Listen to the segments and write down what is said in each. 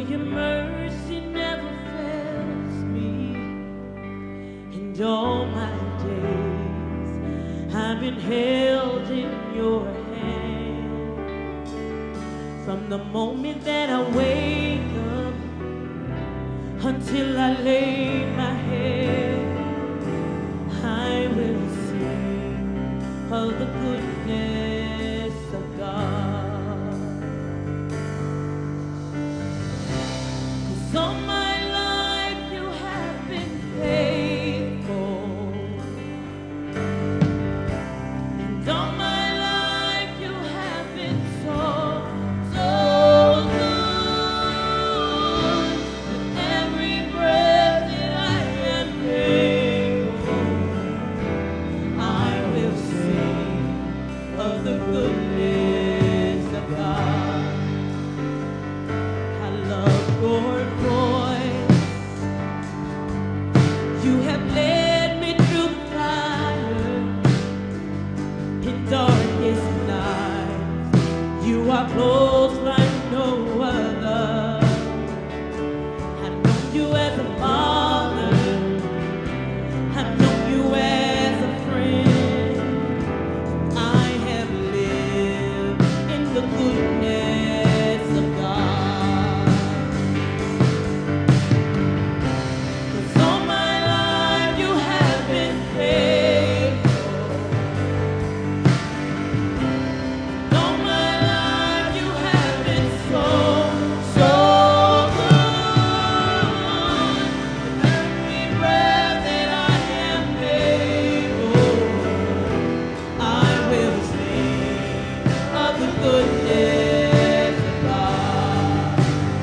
Your mercy never fails me, and all my days I've been held in your hand. From the moment that I wake up until I lay my head, I will sing of the goodness of God. 'Cause all my life you have been faithful, and all my life you have been so, so good. With every breath that I am able, I will sing of the goodness of God. I love your voice. You have led me through the fire in darkest night. You are close like no other. I've known you as a father. I've known you as a friend. I have lived in the goodness of God. 'Cause all my life you have been faithful. All my life you have been so, so good. With every breath that I am able, I will sing of the goodness of God.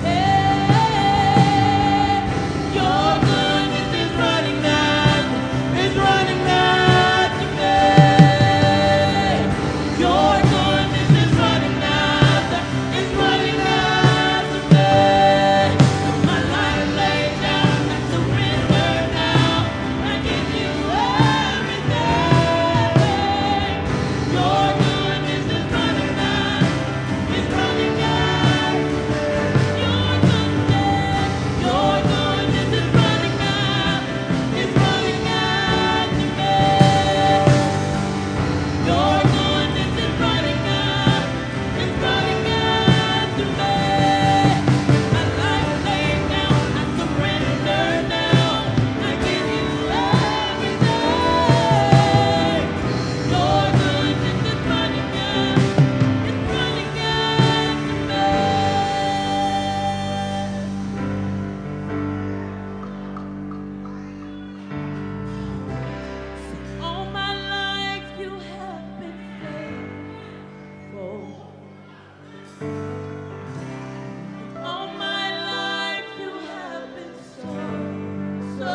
Hey, your goodness is running after me. Your goodness is running after me. My life laid down, I surrender now. I give you everything. Your goodness is running after me. Your goodness is running after me. Your goodness is running after me. My life laid down, I surrender now. I give you everything. Your goodness is running after me. All my life you have been faithful. All my life you have been so, so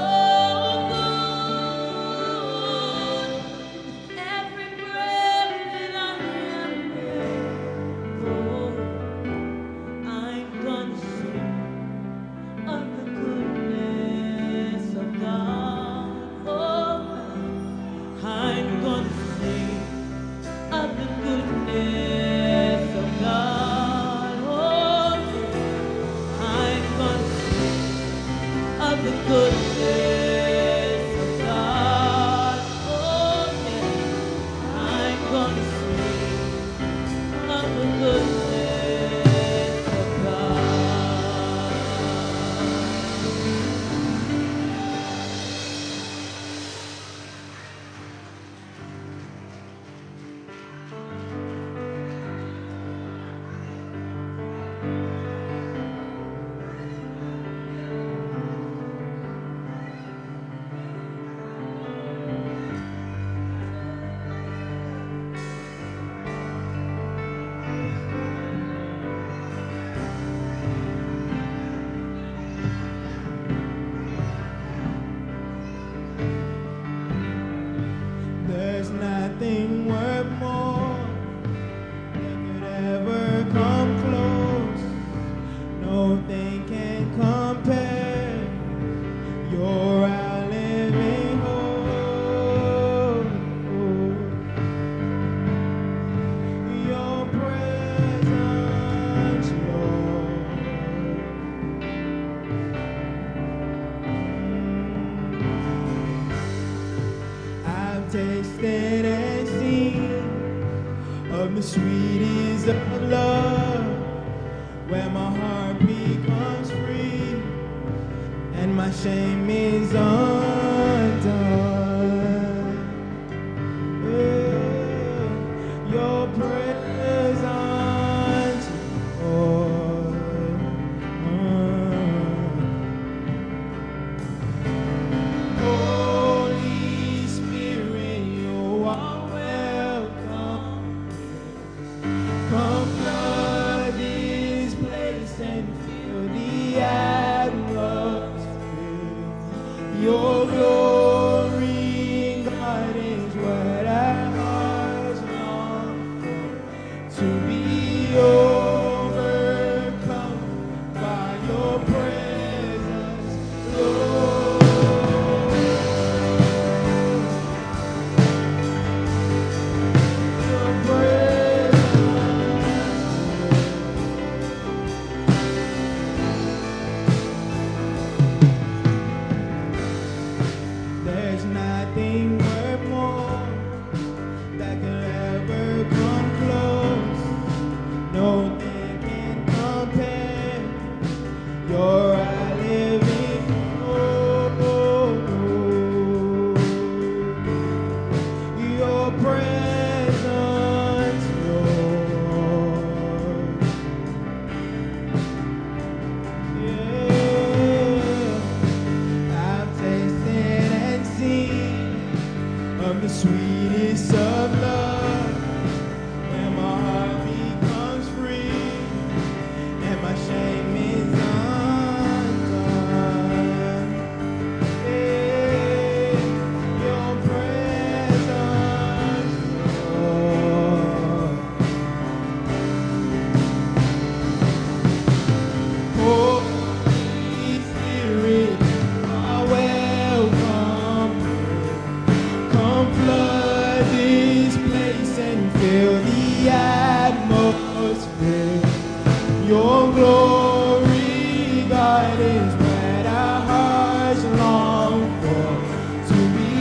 good. Every breath that I am able, I'm gonna sing of the goodness of God. Oh, I'm gonna sing of the goodness of God. Oh, I'm gonna sing of the goodness of God. Oh, yeah. I'm gonna sing of the goodness of God. tasted and seen of the sweetest of love, where my heart becomes free and my shame is undone. Your presence, Lord. Holy Spirit, you are welcome. Come flood this place and fill the atmosphere. Your glory, God, is what our hearts long for. To be overcome by your presence, Lord. Your There's nothing worth more that could ever come close. Nothing can compare. You're our living hope. Your presence, Lord. Yeah. I've tasted and seen of the sweetest of love, when my heart becomes free and my shame is undone. Yeah, your presence, Lord. Holy Spirit, you are welcome. Come flood this place and fill the atmosphere. Your glory, God, is what our hearts long for. To be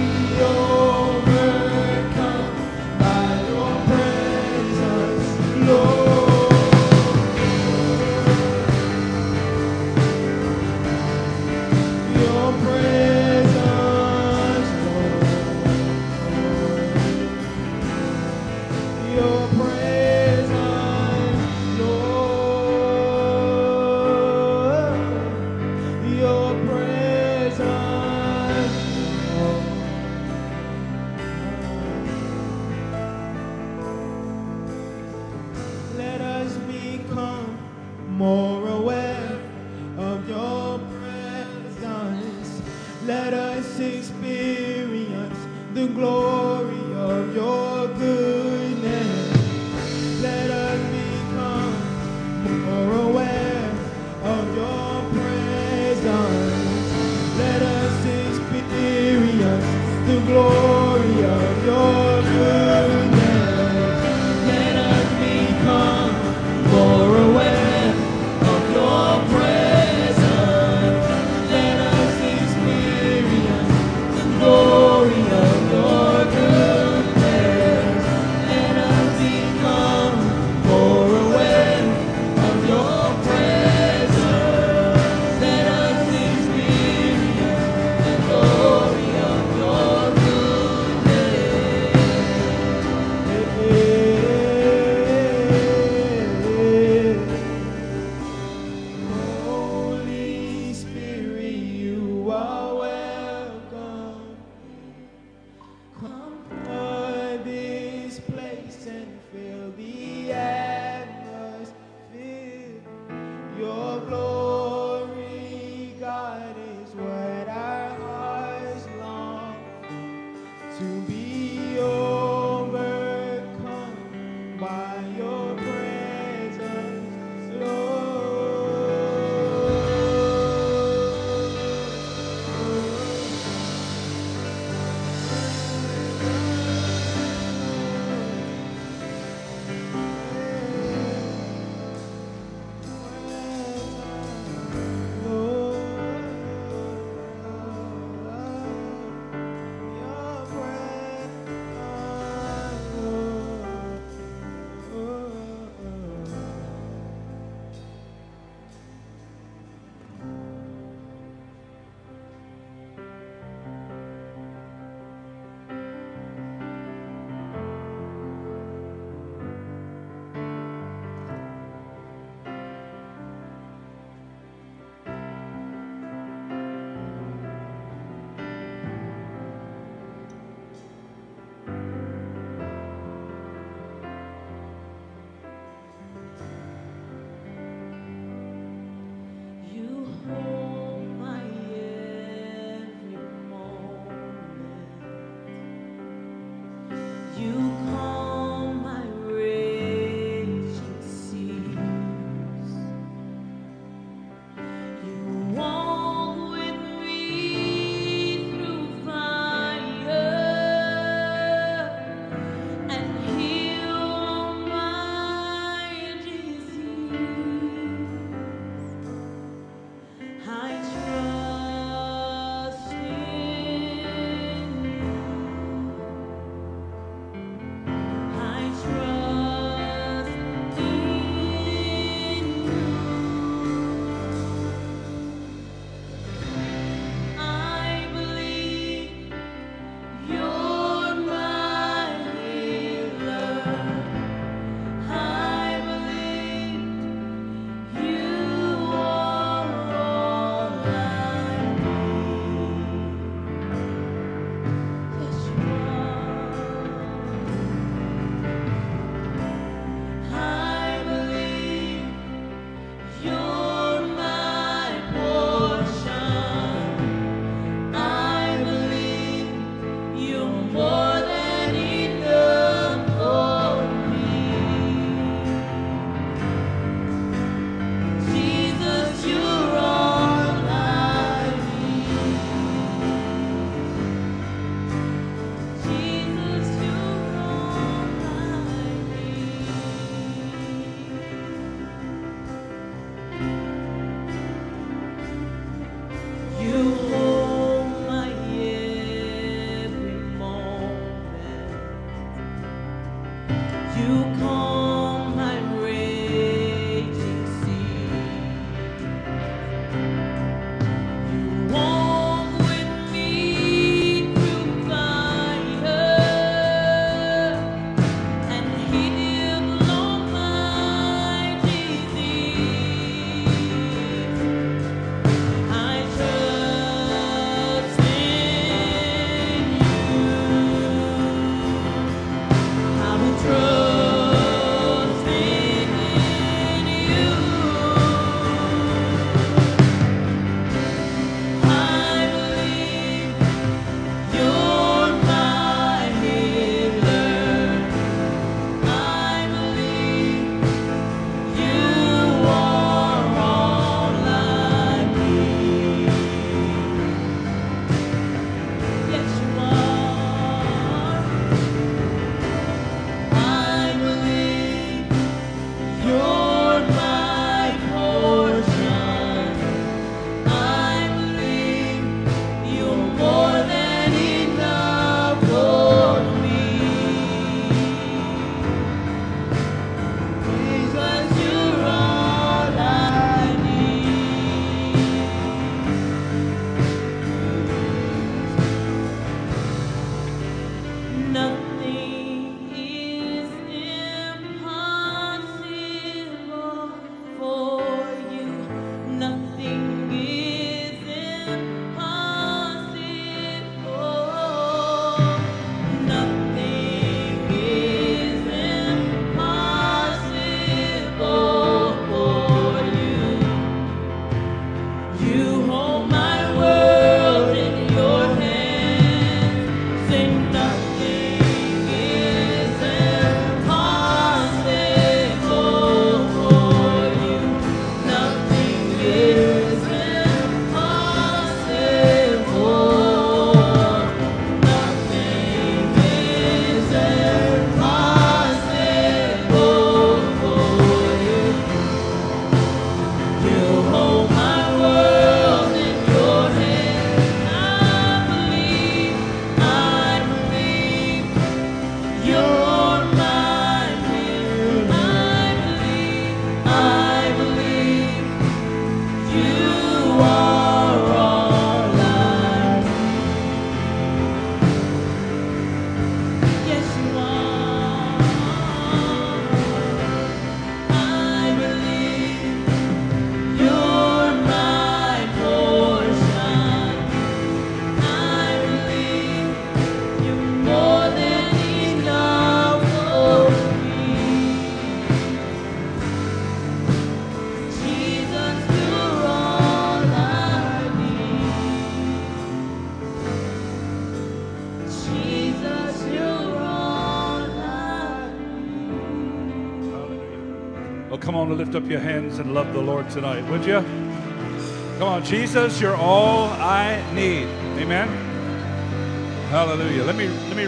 overcome by your presence, Lord. Your presence, Lord. Your presence, Lord. Your presence, Lord. Let us become more aware of your presence. Let us experience the glory of your goodness. Let us become more aware of your presence. Let us experience the glory of your goodness. Let us become more aware of your presence. Let us experience the glory of your goodness. Let us become more aware of your presence. Let us experience the glory of your goodness. come on and lift up your hands and love the Lord tonight, would you? Come on, Jesus, you're all I need. Amen. Hallelujah. Let me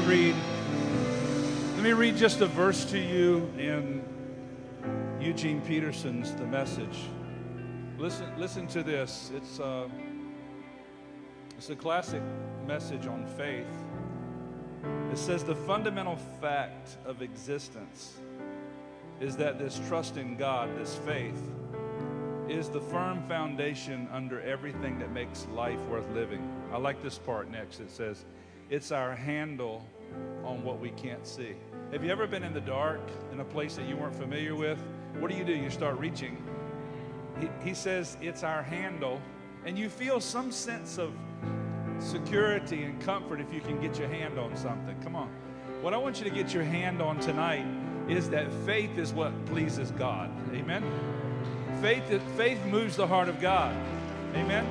read just a verse to you in Eugene Peterson's The Message. Listen to this. It's a classic message on faith. It says the fundamental fact of existence is that this trust in God, this faith, is the firm foundation under everything that makes life worth living. I like this part next. It says, it's our handle on what we can't see. Have you ever been in the dark in a place that you weren't familiar with? What do? You start reaching. He says it's our handle, and you feel some sense of security and comfort if you can get your hand on something. Come on. What I want you to get your hand on tonight is that faith is what pleases God. Amen. Faith moves the heart of God. Amen.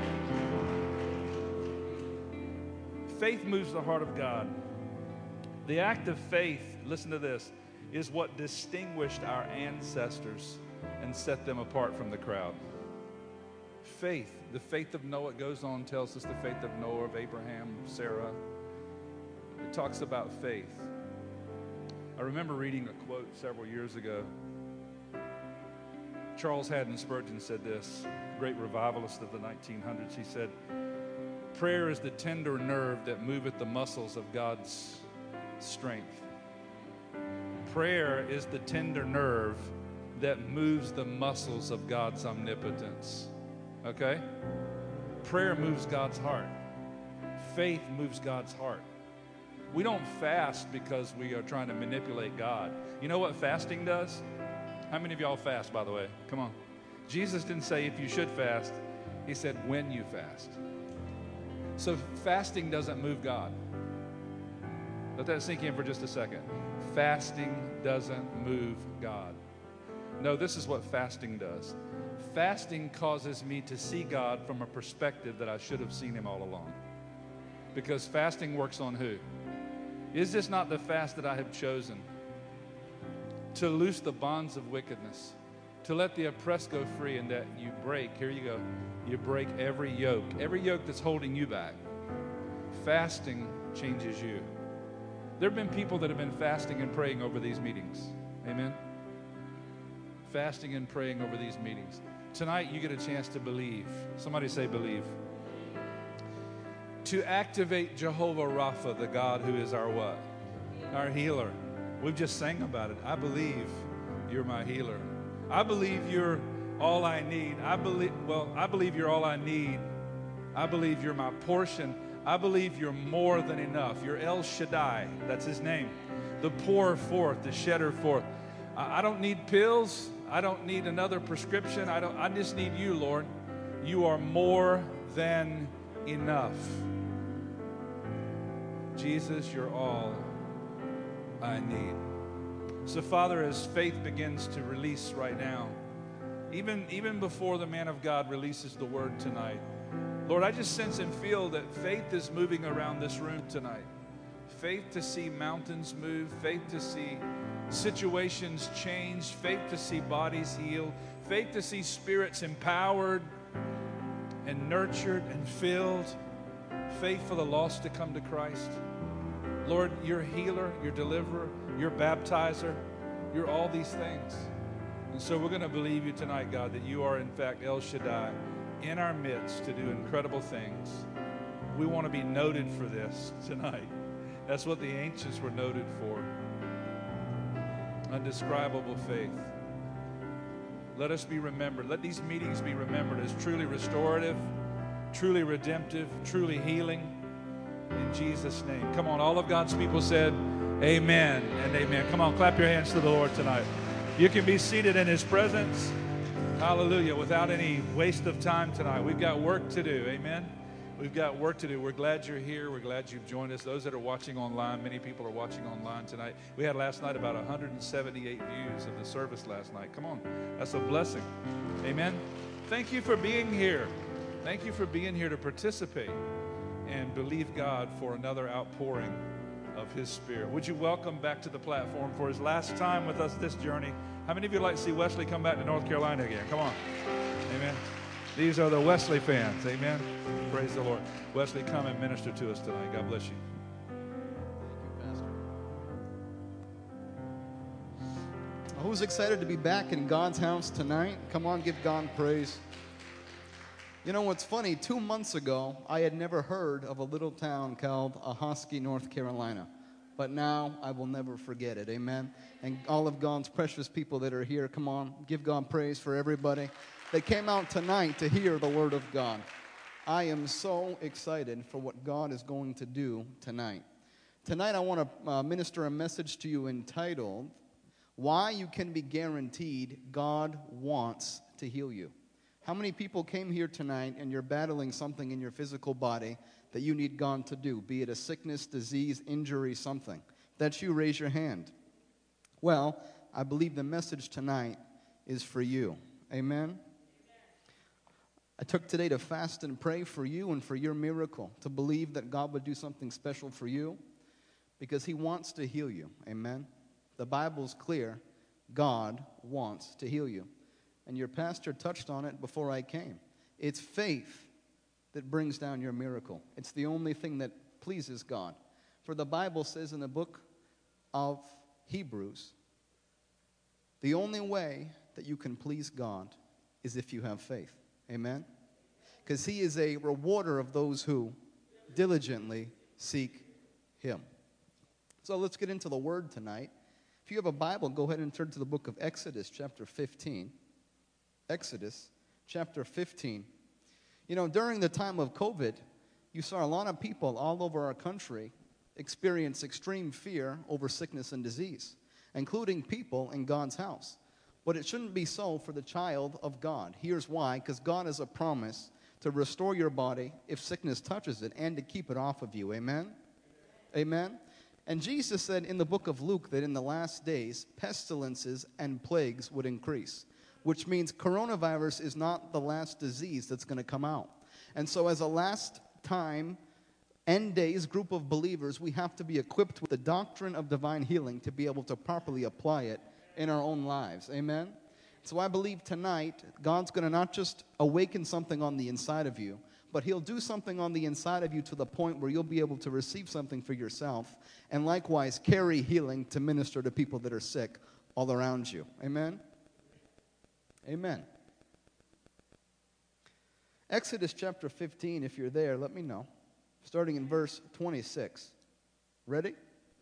Faith moves the heart of God. The act of faith, listen to this, is what distinguished our ancestors and set them apart from the crowd. Faith, the faith of Noah, goes on, tells us the faith of Noah, of Abraham, Sarah. It talks about faith. I remember reading a quote several years ago. Charles Haddon Spurgeon said this, great revivalist of the 1900s. He said, prayer is the tender nerve that moveth the muscles of God's strength. Prayer is the tender nerve that moves the muscles of God's omnipotence. Okay? Prayer moves God's heart. Faith moves God's heart. We don't fast because we are trying to manipulate God. You know what fasting does? How many of y'all fast, by the way? Come on. Jesus didn't say if you should fast. He said when you fast. So fasting doesn't move God. Let that sink in for just a second. Fasting doesn't move God. No, this is what fasting does. Fasting causes me to see God from a perspective that I should have seen him all along. Because fasting works on who? Is this not the fast that I have chosen? To loose the bonds of wickedness, to let the oppressed go free, and that you break, here you go, you break every yoke that's holding you back. Fasting changes you. There have been people that have been fasting and praying over these meetings. Amen? Fasting and praying over these meetings. Tonight you get a chance to believe. Somebody say believe. To activate Jehovah Rapha, the God who is our what? Our healer. We've just sang about it. I believe you're my healer. I believe you're all I need. I believe you're all I need. I believe you're my portion. I believe you're more than enough. You're El Shaddai. That's his name. The pourer forth, the shedder forth. I don't need pills. I don't need another prescription. I just need you, Lord. You are more than enough. Jesus, you're all I need. So, Father, as faith begins to release right now, even before the man of God releases the word tonight, Lord, I just sense and feel that faith is moving around this room tonight. Faith to see mountains move, faith to see situations change, faith to see bodies healed, faith to see spirits empowered and nurtured and filled, faith for the lost to come to Christ. Lord, you're healer, you're deliverer, you're baptizer, you're all these things. And so we're going to believe you tonight, God, that you are in fact El Shaddai in our midst to do incredible things. We want to be noted for this tonight. That's what the ancients were noted for. Undescribable faith. Let us be remembered. Let these meetings be remembered as truly restorative, truly redemptive, truly healing. In Jesus' name. Come on, all of God's people said amen and amen. Come on, clap your hands to the Lord tonight. You can be seated in his presence. Hallelujah. Without any waste of time tonight. We've got work to do. Amen. We've got work to do. We're glad you're here. We're glad you've joined us. Those that are watching online, many people are watching online tonight. We had last night about 178 views of the service last night. Come on. That's a blessing. Amen. Thank you for being here. Thank you for being here to participate and believe God for another outpouring of His Spirit. Would you welcome back to the platform for his last time with us this journey? How many of you would like to see Wesley come back to North Carolina again? Come on. Amen. These are the Wesley fans. Amen. Praise the Lord. Wesley, come and minister to us tonight. God bless you. Thank you, Pastor. Who's excited to be back in God's house tonight? Come on, give God praise. You know what's funny? 2 months ago, I had never heard of a little town called Ahoskie, North Carolina. But now I will never forget it. Amen. And all of God's precious people that are here, come on, give God praise for everybody that came out tonight to hear the word of God. I am so excited for what God is going to do tonight. Tonight I want to minister a message to you entitled, Why You Can Be Guaranteed God Wants to Heal You. How many people came here tonight and you're battling something in your physical body that you need God to do, be it a sickness, disease, injury, something? If that's you, raise your hand. Well, I believe the message tonight is for you. Amen? I took today to fast and pray for you and for your miracle, to believe that God would do something special for you because He wants to heal you. Amen? The Bible's clear. God wants to heal you. And your pastor touched on it before I came. It's faith that brings down your miracle. It's the only thing that pleases God. For the Bible says in the book of Hebrews, the only way that you can please God is if you have faith. Amen? Because He is a rewarder of those who diligently seek Him. So let's get into the Word tonight. If you have a Bible, go ahead and turn to the book of Exodus, chapter 15. Exodus chapter 15. You know, during the time of COVID, you saw a lot of people all over our country experience extreme fear over sickness and disease, including people in God's house. But it shouldn't be so for the child of God. Here's why. Because God has a promise to restore your body if sickness touches it and to keep it off of you. Amen? Amen? And Jesus said in the book of Luke that in the last days, pestilences and plagues would increase, which means coronavirus is not the last disease that's going to come out. And so as a last time, end days group of believers, we have to be equipped with the doctrine of divine healing to be able to properly apply it in our own lives. Amen? So I believe tonight, God's going to not just awaken something on the inside of you, but He'll do something on the inside of you to the point where you'll be able to receive something for yourself and likewise carry healing to minister to people that are sick all around you. Amen? Amen. Exodus chapter 15, if you're there, let me know. Starting in verse 26. Ready?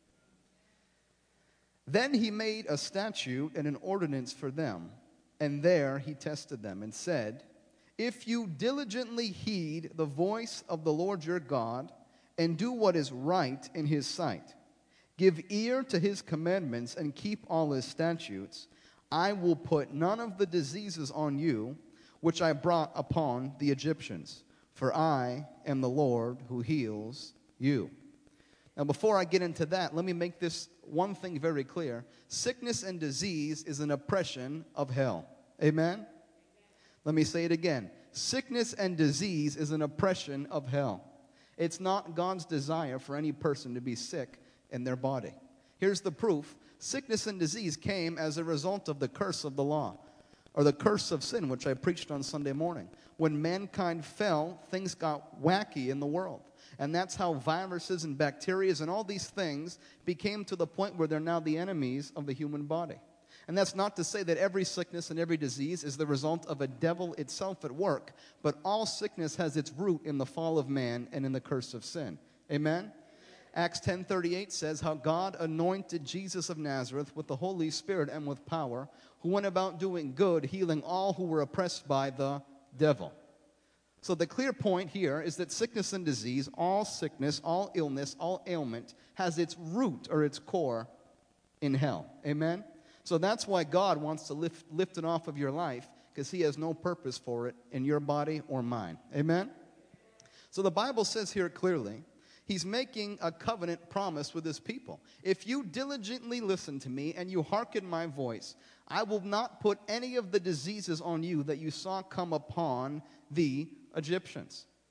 Then He made a statute and an ordinance for them, and there He tested them and said, If you diligently heed the voice of the Lord your God and do what is right in His sight, give ear to His commandments and keep all His statutes, I will put none of the diseases on you which I brought upon the Egyptians, for I am the Lord who heals you. Now, before I get into that, let me make this one thing very clear. Sickness and disease is an oppression of hell. Amen? Let me say it again. Sickness and disease is an oppression of hell. It's not God's desire for any person to be sick in their body. Here's the proof. Sickness and disease came as a result of the curse of the law, or the curse of sin, which I preached on Sunday morning. When mankind fell, things got wacky in the world. And that's how viruses and bacteria and all these things became to the point where they're now the enemies of the human body. And that's not to say that every sickness and every disease is the result of a devil itself at work, but all sickness has its root in the fall of man and in the curse of sin. Amen? Acts 10:38 says how God anointed Jesus of Nazareth with the Holy Spirit and with power, who went about doing good, healing all who were oppressed by the devil. So the clear point here is that sickness and disease, all sickness, all illness, all ailment, has its root or its core in hell. Amen? So that's why God wants to lift it off of your life, because He has no purpose for it in your body or mine. Amen? So the Bible says here clearly, He's making a covenant promise with His people. If you diligently listen to me and you hearken my voice, I will not put any of the diseases on you that you saw come upon the Egyptians.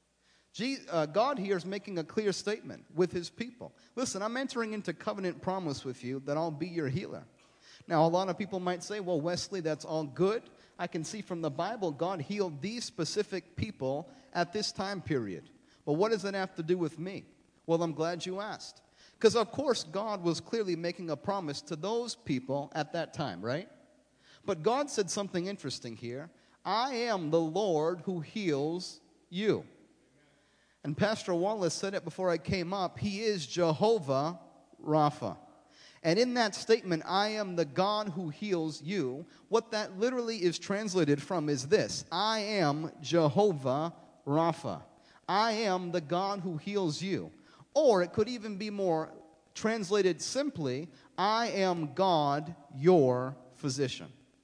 God here is making a clear statement with his people. Listen, I'm entering into covenant promise with you that I'll be your healer. Now, a lot of people might say, well, Wesley, that's all good. I can see from the Bible God healed these specific people at this time period. But what does that have to do with me? Well, I'm glad you asked. Because, of course, God was clearly making a promise to those people at that time, right? But God said something interesting here. I am the Lord who heals you. And Pastor Wallace said it before I came up. He is Jehovah Rapha. And in that statement, I am the God who heals you, what that literally is translated from is this. I am Jehovah Rapha. I am the God who heals you. Or it could even be more translated simply, I am God, your physician.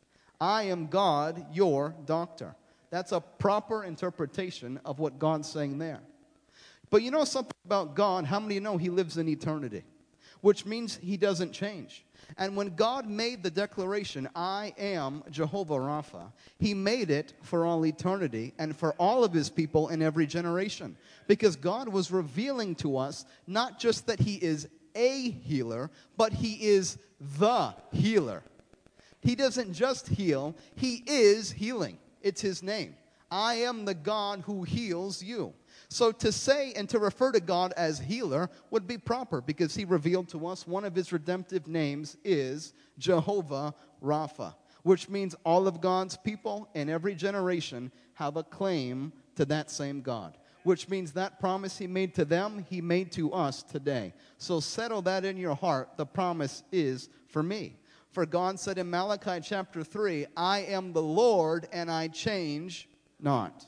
I am God, your doctor. That's a proper interpretation of what God's saying there. But you know something about God? How many know he lives in eternity? Which means he doesn't change. And when God made the declaration, I am Jehovah Rapha, he made it for all eternity and for all of his people in every generation. Because God was revealing to us not just that he is a healer, but he is the healer. He doesn't just heal, he is healing. It's his name. I am the God who heals you. So to say and to refer to God as healer would be proper because he revealed to us one of his redemptive names is Jehovah Rapha, which means all of God's people in every generation have a claim to that same God, which means that promise he made to them, he made to us today. So settle that in your heart. The promise is for me. For God said in Malachi chapter 3, I am the Lord and I change not.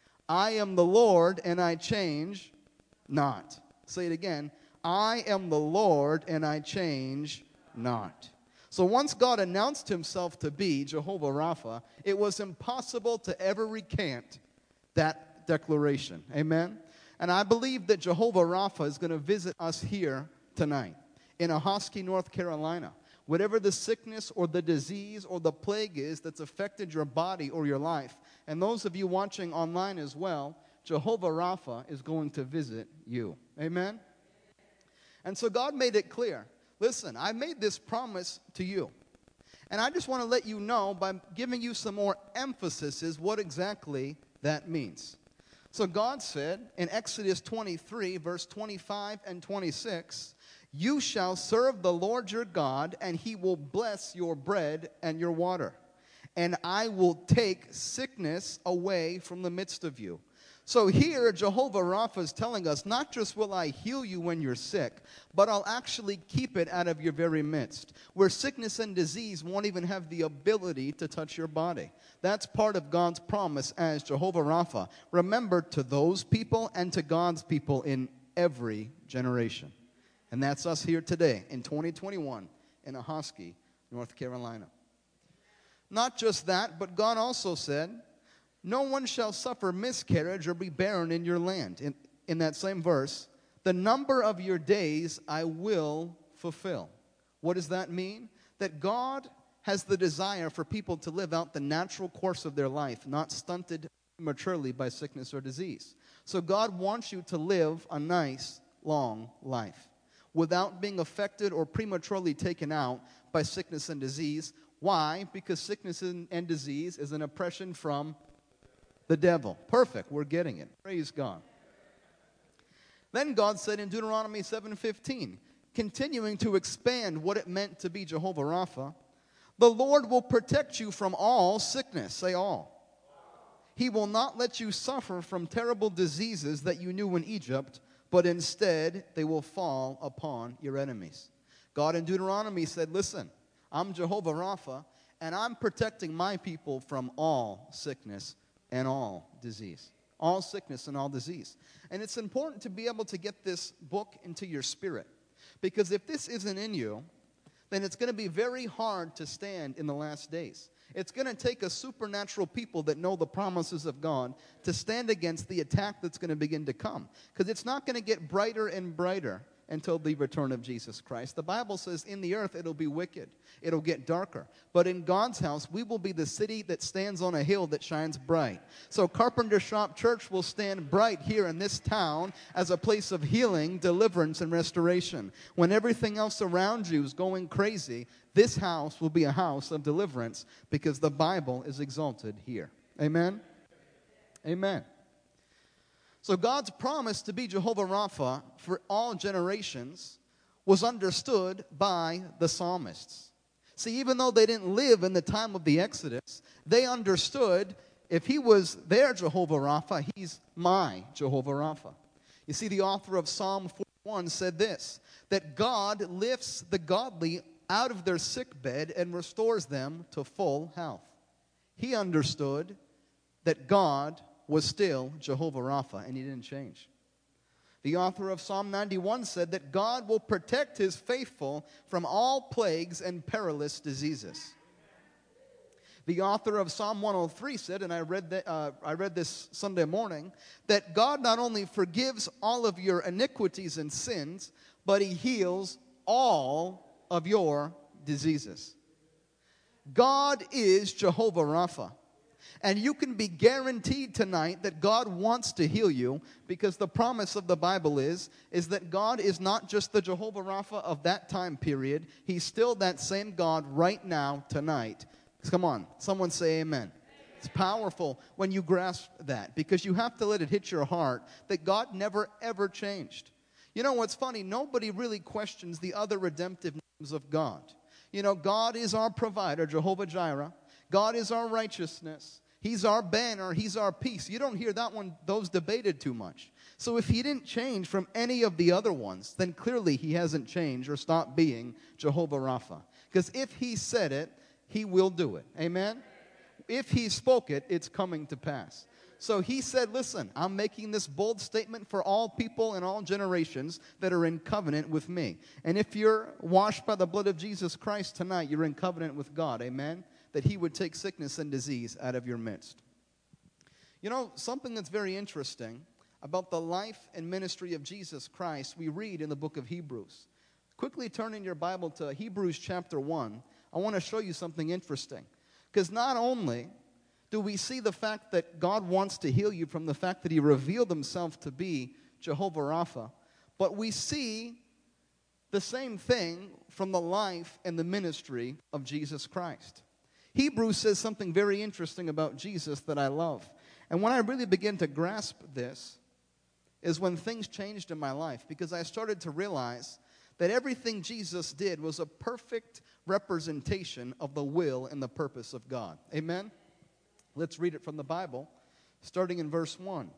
I am the Lord and I change not. Say it again. I am the Lord and I change not. So once God announced himself to be Jehovah Rapha, it was impossible to ever recant that declaration. Amen? And I believe that Jehovah Rapha is going to visit us here tonight in Ahoskie, North Carolina. Whatever the sickness or the disease or the plague is that's affected your body or your life, and those of you watching online as well, Jehovah Rapha is going to visit you. Amen? And so God made it clear. Listen, I made this promise to you. And I just want to let you know by giving you some more emphasis is what exactly that means. So God said in Exodus 23, verse 25 and 26, you shall serve the Lord your God, and he will bless your bread and your water. And I will take sickness away from the midst of you. So here, Jehovah Rapha is telling us, not just will I heal you when you're sick, but I'll actually keep it out of your very midst, where sickness and disease won't even have the ability to touch your body. That's part of God's promise as Jehovah Rapha. Remember, to those people and to God's people in every generation. And that's us here today in 2021 in Ahoskie, North Carolina. Not just that, but God also said, no one shall suffer miscarriage or be barren in your land. In that same verse, the number of your days I will fulfill. What does that mean? That God has the desire for people to live out the natural course of their life, not stunted prematurely by sickness or disease. So God wants you to live a nice, long life without being affected or prematurely taken out by sickness and disease. Why? Because sickness and disease is an oppression from the devil. Perfect. We're getting it. Praise God. Then God said in Deuteronomy 7:15, continuing to expand what it meant to be Jehovah Rapha, the Lord will protect you from all sickness. Say all. He will not let you suffer from terrible diseases that you knew in Egypt, but instead they will fall upon your enemies. God in Deuteronomy said, listen, I'm Jehovah Rapha, and I'm protecting my people from all sickness and all disease. All sickness and all disease. And it's important to be able to get this book into your spirit. Because if this isn't in you, then it's going to be very hard to stand in the last days. It's going to take a supernatural people that know the promises of God to stand against the attack that's going to begin to come. Because it's not going to get brighter and brighter until the return of Jesus Christ. The Bible says in the earth it'll be wicked. It'll get darker. But in God's house, we will be the city that stands on a hill that shines bright. So Carpenter Shop Church will stand bright here in this town as a place of healing, deliverance, and restoration. When everything else around you is going crazy, this house will be a house of deliverance because the Bible is exalted here. Amen? Amen. So God's promise to be Jehovah Rapha for all generations was understood by the psalmists. See, even though they didn't live in the time of the Exodus, they understood if he was their Jehovah Rapha, he's my Jehovah Rapha. You see, the author of Psalm 41 said this, that God lifts the godly out of their sick bed and restores them to full health. He understood that God was still Jehovah Rapha, and he didn't change. The author of Psalm 91 said that God will protect his faithful from all plagues and perilous diseases. The author of Psalm 103 said, and I read this Sunday morning, that God not only forgives all of your iniquities and sins, but he heals all of your diseases. God is Jehovah Rapha. And you can be guaranteed tonight that God wants to heal you, because the promise of the Bible is that God is not just the Jehovah Rapha of that time period. He's still that same God right now, tonight. Come on, someone say amen. It's powerful when you grasp that, because you have to let it hit your heart that God never, ever changed. You know what's funny? Nobody really questions the other redemptive names of God. You know, God is our provider, Jehovah Jireh. God is our righteousness. He's our banner. He's our peace. You don't hear those debated too much. So if he didn't change from any of the other ones, then clearly he hasn't changed or stopped being Jehovah Rapha. Because if he said it, he will do it. Amen? If he spoke it, it's coming to pass. So he said, listen, I'm making this bold statement for all people and all generations that are in covenant with me. And if you're washed by the blood of Jesus Christ tonight, you're in covenant with God. Amen? That he would take sickness and disease out of your midst. You know, something that's very interesting about the life and ministry of Jesus Christ, we read in the book of Hebrews. Quickly turn in your Bible to Hebrews chapter 1. I want to show you something interesting. Because not only do we see the fact that God wants to heal you from the fact that he revealed himself to be Jehovah Rapha, but we see the same thing from the life and the ministry of Jesus Christ. Hebrews says something very interesting about Jesus that I love. And when I really began to grasp this is when things changed in my life, because I started to realize that everything Jesus did was a perfect representation of the will and the purpose of God. Amen? Let's read it from the Bible, starting in verse 1.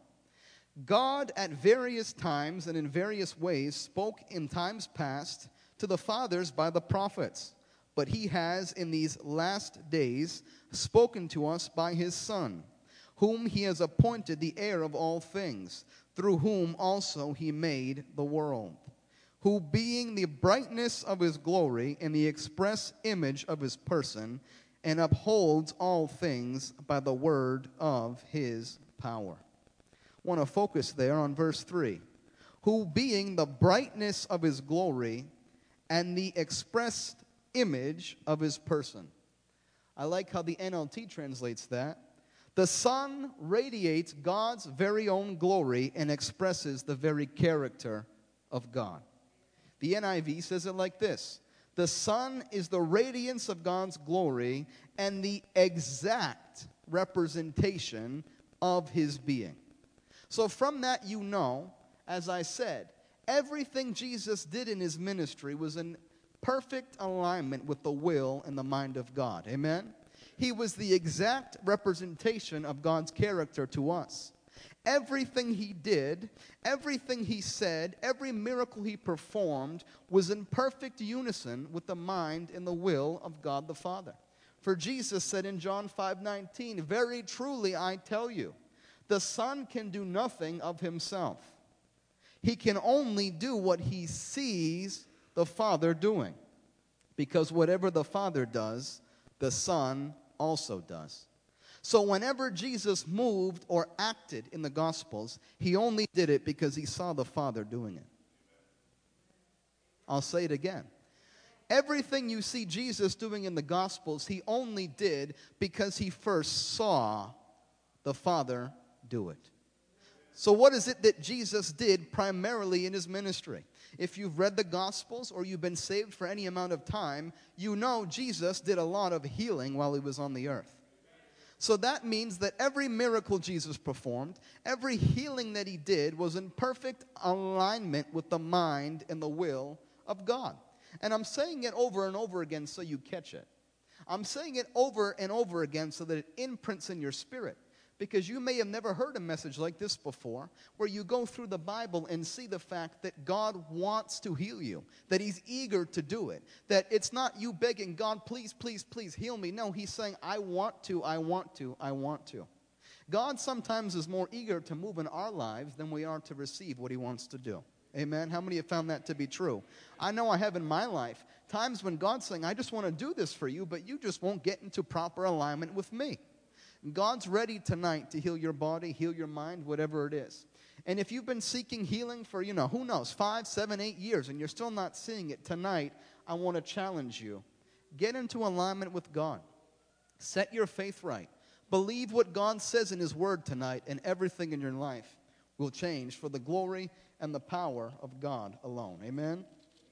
God at various times and in various ways spoke in times past to the fathers by the prophets. But he has in these last days spoken to us by his Son, whom he has appointed the heir of all things, through whom also he made the world, who being the brightness of his glory and the express image of his person, and upholds all things by the word of his power. I want to focus there on verse 3. Who being the brightness of his glory and the expressed image of his person. I like how the NLT translates that. The Son radiates God's very own glory and expresses the very character of God. The NIV says it like this. The Son is the radiance of God's glory and the exact representation of his being. So from that you know, as I said, everything Jesus did in his ministry was in perfect alignment with the will and the mind of God. Amen? He was the exact representation of God's character to us. Everything he did, everything he said, every miracle he performed was in perfect unison with the mind and the will of God the Father. For Jesus said in John 5:19, very truly I tell you, the Son can do nothing of himself. He can only do what he sees the Father doing. Because whatever the Father does, the Son also does. So whenever Jesus moved or acted in the Gospels, he only did it because he saw the Father doing it. I'll say it again. Everything you see Jesus doing in the Gospels, he only did because he first saw the Father do it. So what is it that Jesus did primarily in his ministry? If you've read the Gospels or you've been saved for any amount of time, you know Jesus did a lot of healing while he was on the earth. So that means that every miracle Jesus performed, every healing that he did was in perfect alignment with the mind and the will of God. And I'm saying it over and over again so you catch it. I'm saying it over and over again so that it imprints in your spirit. Because you may have never heard a message like this before, where you go through the Bible and see the fact that God wants to heal you, that he's eager to do it, that it's not you begging, God, please, please, please heal me. No, he's saying, I want to, I want to, I want to. God sometimes is more eager to move in our lives than we are to receive what he wants to do. Amen? How many have found that to be true? I know I have in my life times when God's saying, I just want to do this for you, but you just won't get into proper alignment with me. God's ready tonight to heal your body, heal your mind, whatever it is. And if you've been seeking healing for, who knows, 5, 7, 8 years, and you're still not seeing it, tonight I want to challenge you. Get into alignment with God. Set your faith right. Believe what God says in his word tonight, and everything in your life will change for the glory and the power of God alone. Amen?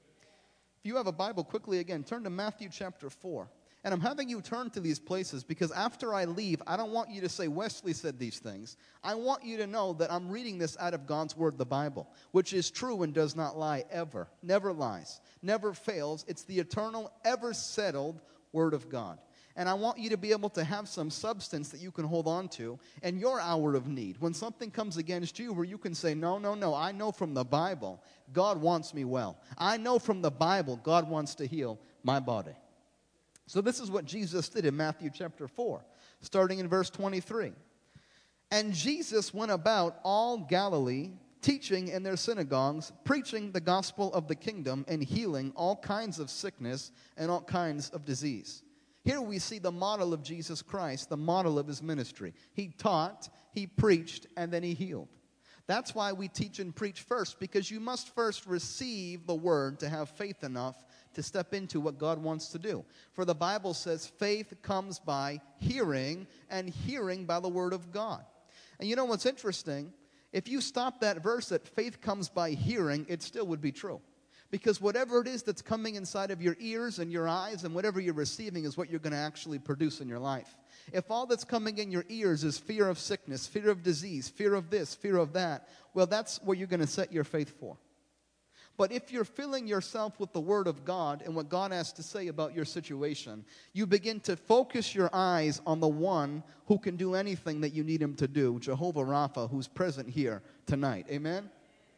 If you have a Bible, quickly again, turn to Matthew chapter 4. And I'm having you turn to these places because after I leave, I don't want you to say, Wesley said these things. I want you to know that I'm reading this out of God's word, the Bible, which is true and does not lie ever. Never lies. Never fails. It's the eternal, ever settled word of God. And I want you to be able to have some substance that you can hold on to in your hour of need. When something comes against you where you can say, no, no, no, I know from the Bible God wants me well. I know from the Bible God wants to heal my body. So this is what Jesus did in Matthew chapter 4, starting in verse 23. And Jesus went about all Galilee, teaching in their synagogues, preaching the gospel of the kingdom, and healing all kinds of sickness and all kinds of disease. Here we see the model of Jesus Christ, the model of his ministry. He taught, he preached, and then he healed. That's why we teach and preach first, because you must first receive the word to have faith enough to step into what God wants to do. For the Bible says faith comes by hearing, and hearing by the word of God. And you know what's interesting? If you stop that verse that faith comes by hearing, it still would be true. Because whatever it is that's coming inside of your ears and your eyes and whatever you're receiving is what you're going to actually produce in your life. If all that's coming in your ears is fear of sickness, fear of disease, fear of this, fear of that, well, that's what you're going to set your faith for. But if you're filling yourself with the Word of God and what God has to say about your situation, you begin to focus your eyes on the one who can do anything that you need him to do, Jehovah Rapha, who's present here tonight. Amen?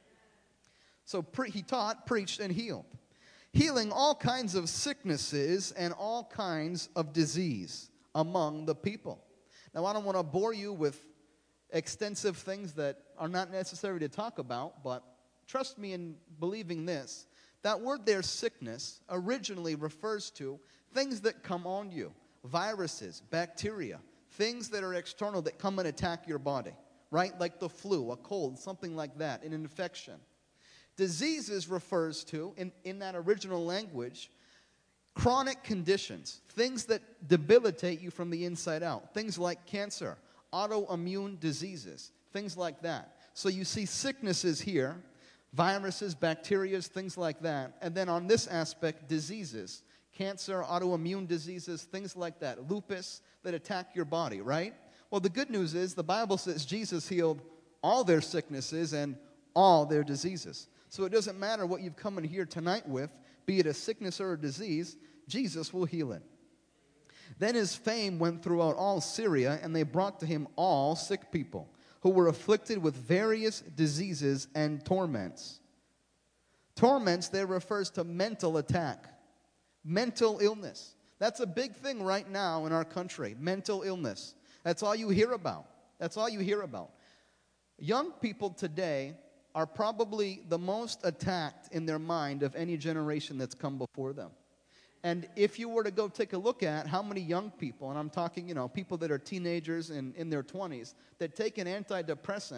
So he taught, preached, and healed. Healing all kinds of sicknesses and all kinds of disease among the people. Now, I don't want to bore you with extensive things that are not necessary to talk about, but trust me in believing this. That word there, sickness, originally refers to things that come on you. Viruses, bacteria, things that are external that come and attack your body, right? Like the flu, a cold, something like that, an infection. Diseases refers to, in that original language, chronic conditions, things that debilitate you from the inside out. Things like cancer, autoimmune diseases, things like that. So you see sicknesses here, viruses, bacteria, things like that. And then on this aspect, diseases, cancer, autoimmune diseases, things like that. Lupus that attack your body, right? Well, the good news is the Bible says Jesus healed all their sicknesses and all their diseases. So it doesn't matter what you've come in here tonight with, be it a sickness or a disease, Jesus will heal it. Then his fame went throughout all Syria, and they brought to him all sick people who were afflicted with various diseases and torments. Torments there refers to mental attack, mental illness. That's a big thing right now in our country, mental illness. That's all you hear about. That's all you hear about. Young people today are probably the most attacked in their mind of any generation that's come before them. And if you were to go take a look at how many young people, and I'm talking, people that are teenagers and in their 20s, that take an antidepressant,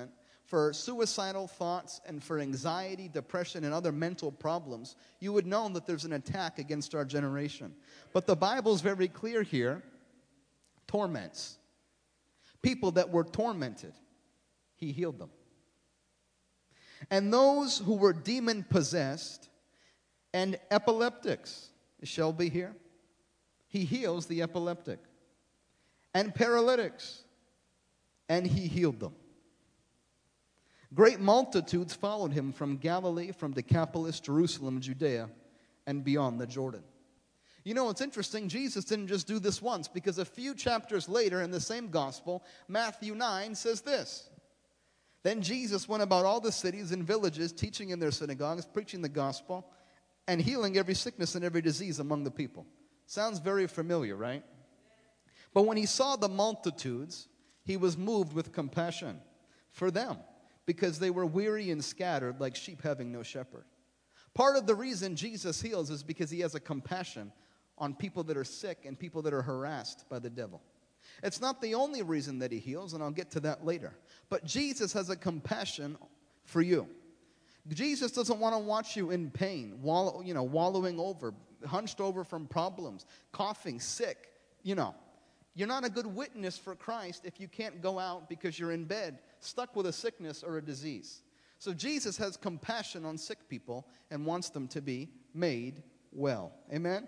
for suicidal thoughts and for anxiety, depression, and other mental problems, you would know that there's an attack against our generation. But the Bible's very clear here. Torments. People that were tormented, he healed them. And those who were demon-possessed and epileptics, is Shelby here? He heals the epileptic. And paralytics, and he healed them. Great multitudes followed him from Galilee, from Decapolis, Jerusalem, Judea, and beyond the Jordan. You know, it's interesting, Jesus didn't just do this once, because a few chapters later in the same gospel, Matthew 9 says this. Then Jesus went about all the cities and villages, teaching in their synagogues, preaching the gospel, and healing every sickness and every disease among the people. Sounds very familiar, right? But when he saw the multitudes, he was moved with compassion for them, because they were weary and scattered like sheep having no shepherd. Part of the reason Jesus heals is because he has a compassion on people that are sick and people that are harassed by the devil. It's not the only reason that he heals, and I'll get to that later. But Jesus has a compassion for you. Jesus doesn't want to watch you in pain, wallowing over, hunched over from problems, coughing, sick. You're not a good witness for Christ if you can't go out because you're in bed, stuck with a sickness or a disease. So Jesus has compassion on sick people and wants them to be made well. Amen?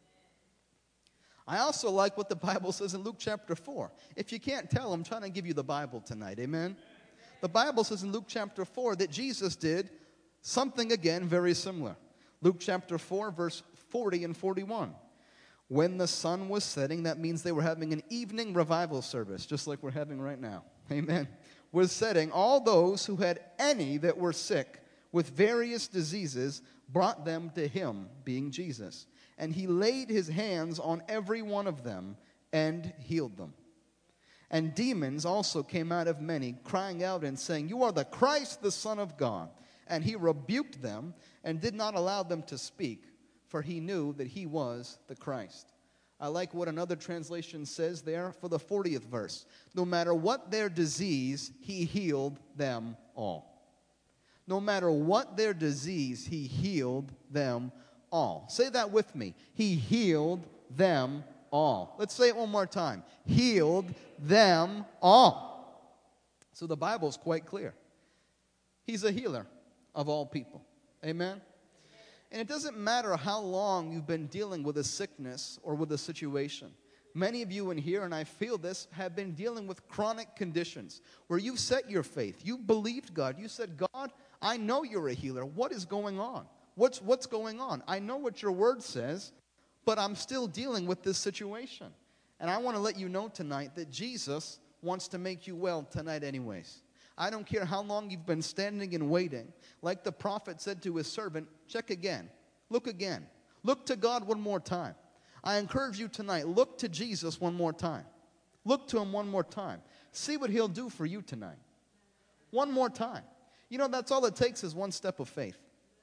I also like what the Bible says in Luke chapter 4. If you can't tell, I'm trying to give you the Bible tonight. Amen? The Bible says in Luke chapter 4 that Jesus did something again very similar. Luke chapter 4, verse 40 and 41. When the sun was setting, that means they were having an evening revival service, just like we're having right now. Amen. Was setting, all those who had any that were sick with various diseases brought them to him, being Jesus. And he laid his hands on every one of them and healed them. And demons also came out of many, crying out and saying, "You are the Christ, the Son of God." And he rebuked them and did not allow them to speak, for he knew that he was the Christ. I like what another translation says there for the 40th verse. No matter what their disease, he healed them all. No matter what their disease, he healed them all. Say that with me. He healed them all. Let's say it one more time. Healed them all. So the Bible's quite clear. He's a healer of all people. Amen? And it doesn't matter how long you've been dealing with a sickness or with a situation. Many of you in here, and I feel this, have been dealing with chronic conditions where you've set your faith. You believed God. You said, "God, I know you're a healer. What is going on? What's going on? I know what your word says, but I'm still dealing with this situation." And I want to let you know tonight that Jesus wants to make you well tonight anyways. I don't care how long you've been standing and waiting. Like the prophet said to his servant, check again. Look again. Look to God one more time. I encourage you tonight, look to Jesus one more time. Look to him one more time. See what he'll do for you tonight. One more time. That's all it takes is one step of faith.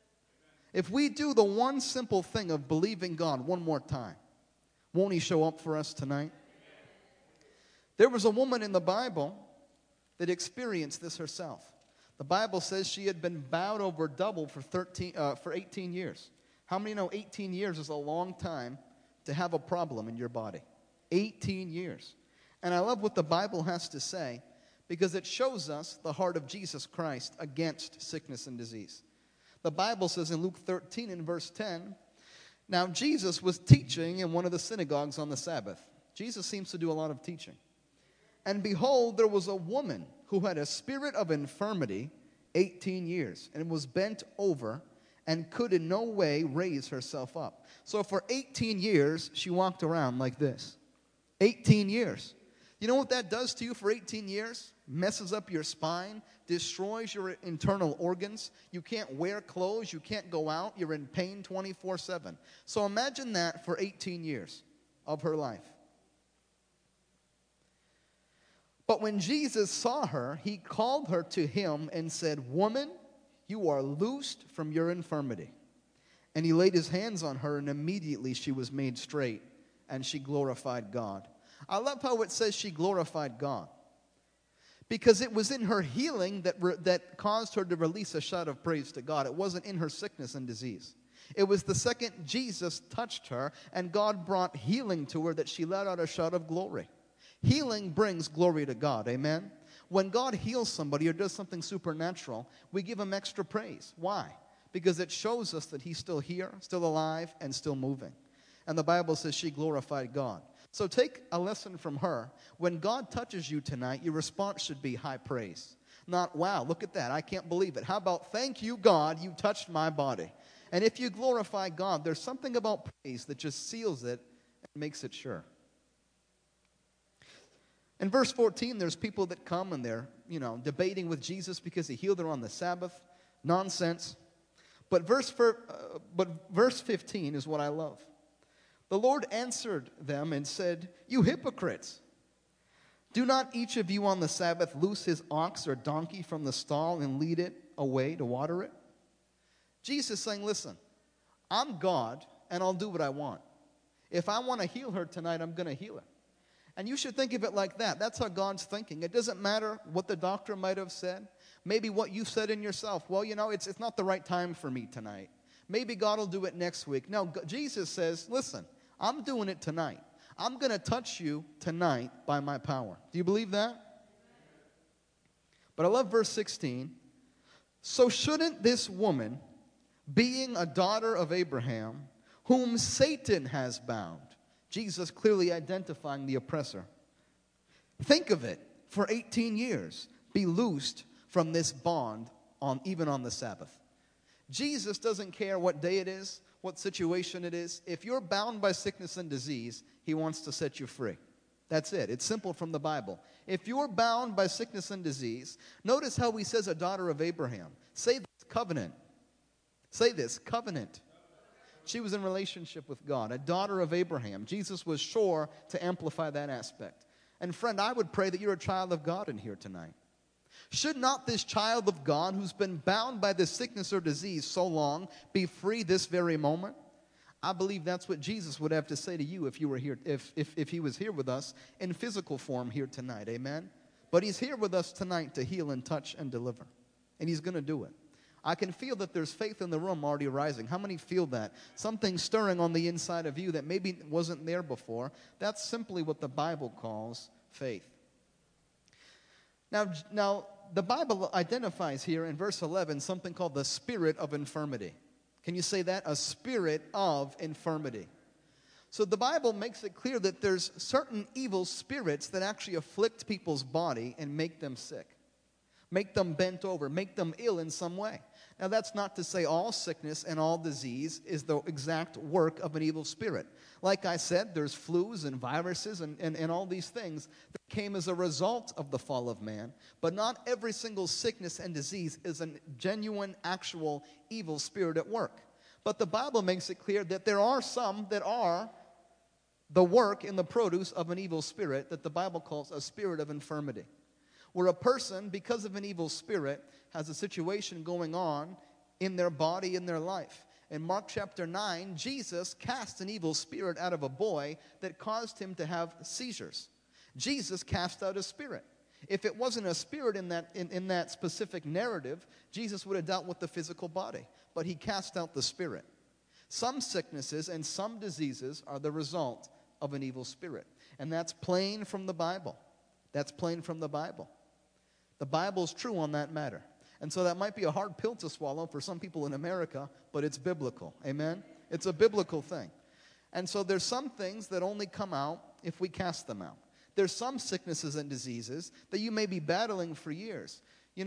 If we do the one simple thing of believing God one more time, won't he show up for us tonight? There was a woman in the Bible that experienced this herself. The Bible says she had been bowed over double for 18 years. How many know 18 years is a long time to have a problem in your body? 18 years. And I love what the Bible has to say because it shows us the heart of Jesus Christ against sickness and disease. The Bible says in Luke 13 in verse 10, now Jesus was teaching in one of the synagogues on the Sabbath. Jesus seems to do a lot of teaching. And behold, there was a woman who had a spirit of infirmity 18 years and was bent over and could in no way raise herself up. So for 18 years, she walked around like this. 18 years. You know what that does to you for 18 years? Messes up your spine, destroys your internal organs. You can't wear clothes. You can't go out. You're in pain 24/7. So imagine that for 18 years of her life. But when Jesus saw her, he called her to him and said, "Woman, you are loosed from your infirmity." And he laid his hands on her, and immediately she was made straight, and she glorified God. I love how it says she glorified God. Because it was in her healing that caused her to release a shout of praise to God. It wasn't in her sickness and disease. It was the second Jesus touched her and God brought healing to her that she let out a shout of glory. Healing brings glory to God, amen? When God heals somebody or does something supernatural, we give him extra praise. Why? Because it shows us that he's still here, still alive, and still moving. And the Bible says she glorified God. So take a lesson from her. When God touches you tonight, your response should be high praise. Not, wow, look at that, I can't believe it. How about, thank you, God, you touched my body. And if you glorify God, there's something about praise that just seals it and makes it sure. In verse 14, there's people that come and they're, debating with Jesus because he healed her on the Sabbath. Nonsense. But verse 15 is what I love. The Lord answered them and said, "You hypocrites, do not each of you on the Sabbath loose his ox or donkey from the stall and lead it away to water it?" Jesus saying, listen, I'm God and I'll do what I want. If I want to heal her tonight, I'm going to heal her. And you should think of it like that. That's how God's thinking. It doesn't matter what the doctor might have said. Maybe what you said in yourself. Well, it's not the right time for me tonight. Maybe God will do it next week. No, Jesus says, listen, I'm doing it tonight. I'm going to touch you tonight by my power. Do you believe that? But I love verse 16. So shouldn't this woman, being a daughter of Abraham, whom Satan has bound, Jesus clearly identifying the oppressor, think of it, for 18 years, be loosed from this bond even on the Sabbath. Jesus doesn't care what day it is, what situation it is. If you're bound by sickness and disease, he wants to set you free. That's it. It's simple from the Bible. If you're bound by sickness and disease, notice how he says a daughter of Abraham. Say this, covenant. Say this, covenant. She was in relationship with God, a daughter of Abraham. Jesus was sure to amplify that aspect. And friend, I would pray that you're a child of God in here tonight. Should not this child of God who's been bound by this sickness or disease so long be free this very moment? I believe that's what Jesus would have to say to you if you were here, if he was here with us in physical form here tonight. Amen? But he's here with us tonight to heal and touch and deliver. And he's going to do it. I can feel that there's faith in the room already rising. How many feel that? Something stirring on the inside of you that maybe wasn't there before. That's simply what the Bible calls faith. Now, the Bible identifies here in verse 11 something called the spirit of infirmity. Can you say that? A spirit of infirmity. So the Bible makes it clear that there's certain evil spirits that actually afflict people's body and make them sick, make them bent over, make them ill in some way. Now, that's not to say all sickness and all disease is the exact work of an evil spirit. Like I said, there's flus and viruses and all these things that came as a result of the fall of man. But not every single sickness and disease is a genuine, actual evil spirit at work. But the Bible makes it clear that there are some that are the work in the produce of an evil spirit that the Bible calls a spirit of infirmity. Where a person, because of an evil spirit, has a situation going on in their body, in their life. In Mark chapter 9, Jesus cast an evil spirit out of a boy that caused him to have seizures. Jesus cast out a spirit. If it wasn't a spirit in that specific narrative, Jesus would have dealt with the physical body. But he cast out the spirit. Some sicknesses and some diseases are the result of an evil spirit. And that's plain from the Bible. That's plain from the Bible. The Bible's true on that matter. And so that might be a hard pill to swallow for some people in America, but it's biblical. Amen? It's a biblical thing. And so there's some things that only come out if we cast them out. There's some sicknesses and diseases that you may be battling for years.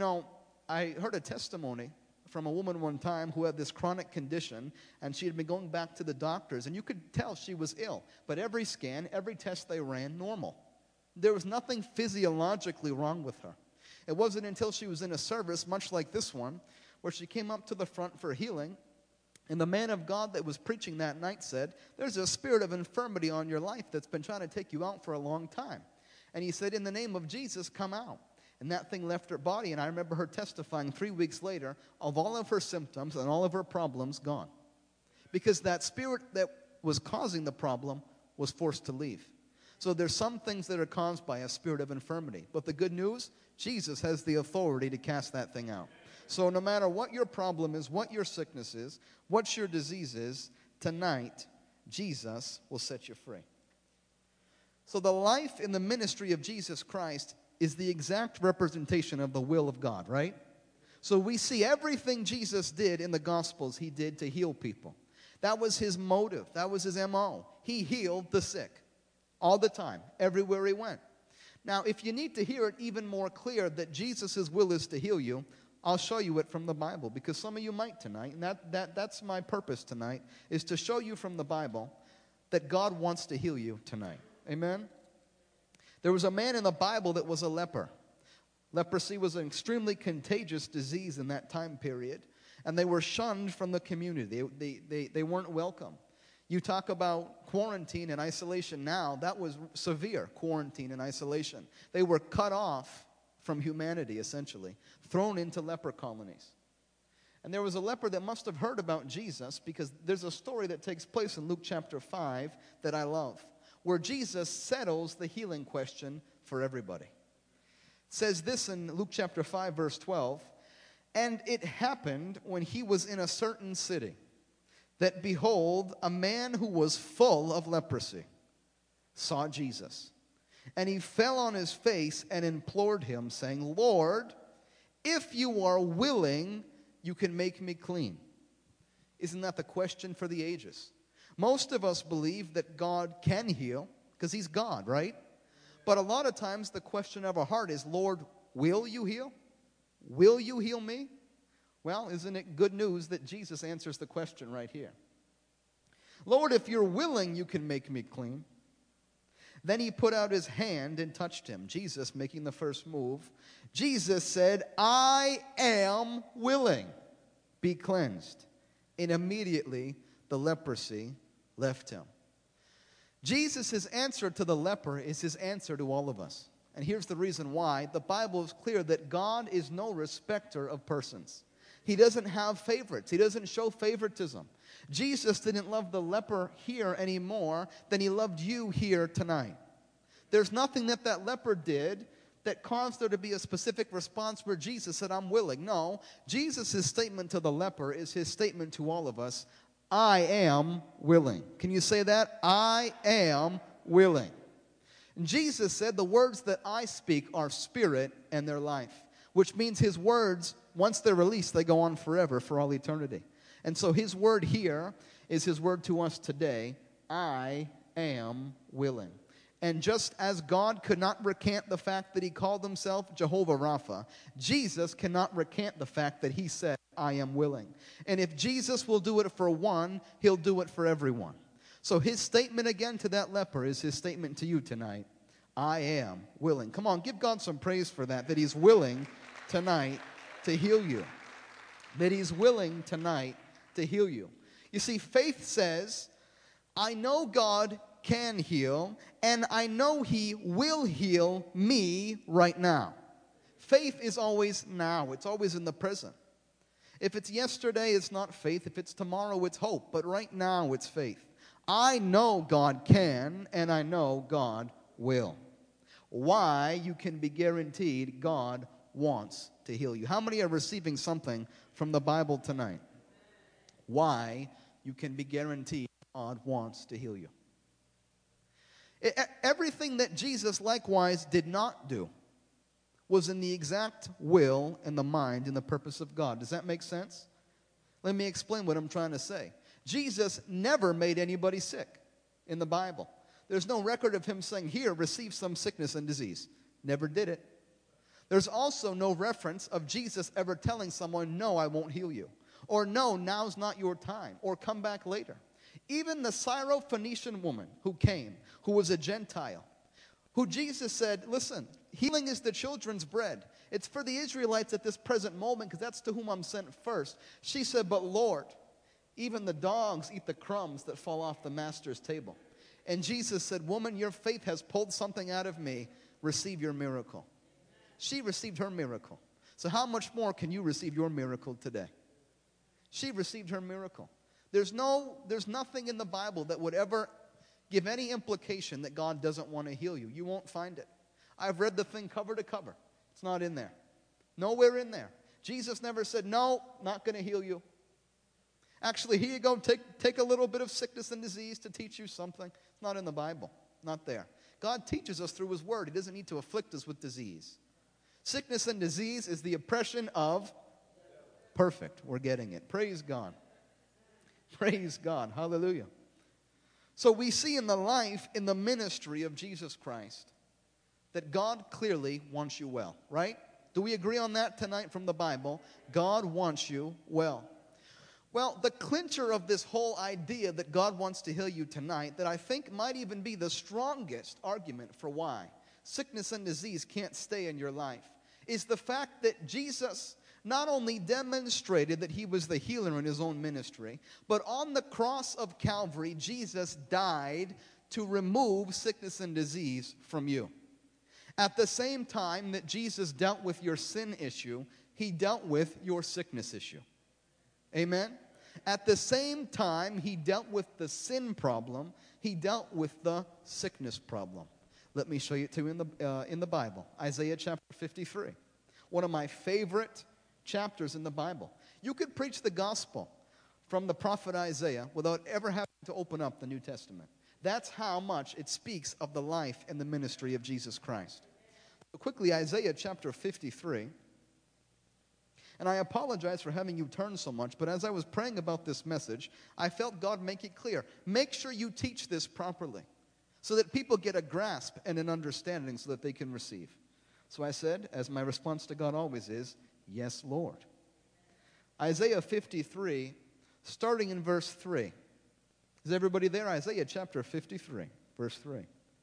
I heard a testimony from a woman one time who had this chronic condition, and she had been going back to the doctors, and you could tell she was ill. But every scan, every test they ran, normal. There was nothing physiologically wrong with her. It wasn't until she was in a service, much like this one, where she came up to the front for healing, and the man of God that was preaching that night said, "There's a spirit of infirmity on your life that's been trying to take you out for a long time." And he said, "In the name of Jesus, come out." And that thing left her body, and I remember her testifying 3 weeks later of all of her symptoms and all of her problems gone. Because that spirit that was causing the problem was forced to leave. So there's some things that are caused by a spirit of infirmity. But the good news, Jesus has the authority to cast that thing out. So no matter what your problem is, what your sickness is, what your disease is, tonight, Jesus will set you free. So the life and the ministry of Jesus Christ is the exact representation of the will of God, right? So we see everything Jesus did in the Gospels, he did to heal people. That was his motive. That was his MO. He healed the sick all the time, everywhere he went. Now, if you need to hear it even more clear that Jesus' will is to heal you, I'll show you it from the Bible, because some of you might tonight, and that's my purpose tonight, is to show you from the Bible that God wants to heal you tonight. Amen? There was a man in the Bible that was a leper. Leprosy was an extremely contagious disease in that time period, and they were shunned from the community. They weren't welcome. You talk about quarantine and isolation now, that was severe quarantine and isolation. They were cut off from humanity, essentially, thrown into leper colonies. And there was a leper that must have heard about Jesus, because there's a story that takes place in Luke chapter 5 that I love, where Jesus settles the healing question for everybody. It says this in Luke chapter 5, verse 12, "And it happened when he was in a certain city, that behold, a man who was full of leprosy saw Jesus. And he fell on his face and implored him, saying, 'Lord, if you are willing, you can make me clean.'" Isn't that the question for the ages? Most of us believe that God can heal, because he's God, right? But a lot of times the question of our heart is, "Lord, will you heal? Will you heal me?" Well, isn't it good news that Jesus answers the question right here? "Lord, if you're willing, you can make me clean." Then he put out his hand and touched him. Jesus making the first move. Jesus said, "I am willing. Be cleansed." And immediately the leprosy left him. Jesus' answer to the leper is his answer to all of us. And here's the reason why. The Bible is clear that God is no respecter of persons. He doesn't have favorites. He doesn't show favoritism. Jesus didn't love the leper here any more than he loved you here tonight. There's nothing that leper did that caused there to be a specific response where Jesus said, "I'm willing." No, Jesus' statement to the leper is his statement to all of us, "I am willing." Can you say that? I am willing. And Jesus said, "The words that I speak are spirit and they're life," which means his words, once they're released, they go on forever, for all eternity. And so his word here is his word to us today, "I am willing." And just as God could not recant the fact that he called himself Jehovah Rapha, Jesus cannot recant the fact that he said, "I am willing." And if Jesus will do it for one, he'll do it for everyone. So his statement again to that leper is his statement to you tonight, "I am willing." Come on, give God some praise for that he's willing tonight to heal you. That he's willing tonight to heal you. You see, faith says, I know God can heal, and I know he will heal me right now. Faith is always now. It's always in the present. If it's yesterday, it's not faith. If it's tomorrow, it's hope. But right now, it's faith. I know God can, and I know God will. Why? You can be guaranteed God wants to heal you. How many are receiving something from the Bible tonight? Why? You can be guaranteed God wants to heal you. Everything that Jesus likewise did not do was in the exact will and the mind and the purpose of God. Does that make sense? Let me explain what I'm trying to say. Jesus never made anybody sick in the Bible. There's no record of him saying, "Here, receive some sickness and disease." Never did it. There's also no reference of Jesus ever telling someone, "No, I won't heal you." Or, "No, now's not your time." Or, "Come back later." Even the Syrophoenician woman who came, who was a Gentile, who Jesus said, "Listen, healing is the children's bread. It's for the Israelites at this present moment, because that's to whom I'm sent first." She said, "But Lord, even the dogs eat the crumbs that fall off the master's table." And Jesus said, "Woman, your faith has pulled something out of me. Receive your miracle." She received her miracle. So how much more can you receive your miracle today? She received her miracle. There's nothing in the Bible that would ever give any implication that God doesn't want to heal you. You won't find it. I've read the thing cover to cover. It's not in there. Nowhere in there. Jesus never said, no, not going to heal you. Actually, here you go, take a little bit of sickness and disease to teach you something. It's not in the Bible. Not there. God teaches us through His Word. He doesn't need to afflict us with disease. Sickness and disease is the oppression of perfect. We're getting it. Praise God. Praise God. Hallelujah. So we see in the life, in the ministry of Jesus Christ, that God clearly wants you well, right? Do we agree on that tonight from the Bible? God wants you well. Well, the clincher of this whole idea that God wants to heal you tonight, that I think might even be the strongest argument for why sickness and disease can't stay in your life, is the fact that Jesus not only demonstrated that He was the healer in His own ministry, but on the cross of Calvary, Jesus died to remove sickness and disease from you. At the same time that Jesus dealt with your sin issue, He dealt with your sickness issue. Amen? At the same time He dealt with the sin problem, He dealt with the sickness problem. Let me show you to you in the Bible. Isaiah chapter 53. One of my favorite chapters in the Bible. You could preach the gospel from the prophet Isaiah without ever having to open up the New Testament. That's how much it speaks of the life and the ministry of Jesus Christ. So quickly, Isaiah chapter 53. And I apologize for having you turn so much, but as I was praying about this message, I felt God make it clear. Make sure you teach this properly so that people get a grasp and an understanding so that they can receive. So I said, as my response to God always is, yes, Lord. Isaiah 53, starting in verse 3. Is everybody there? Isaiah chapter 53, verse 3.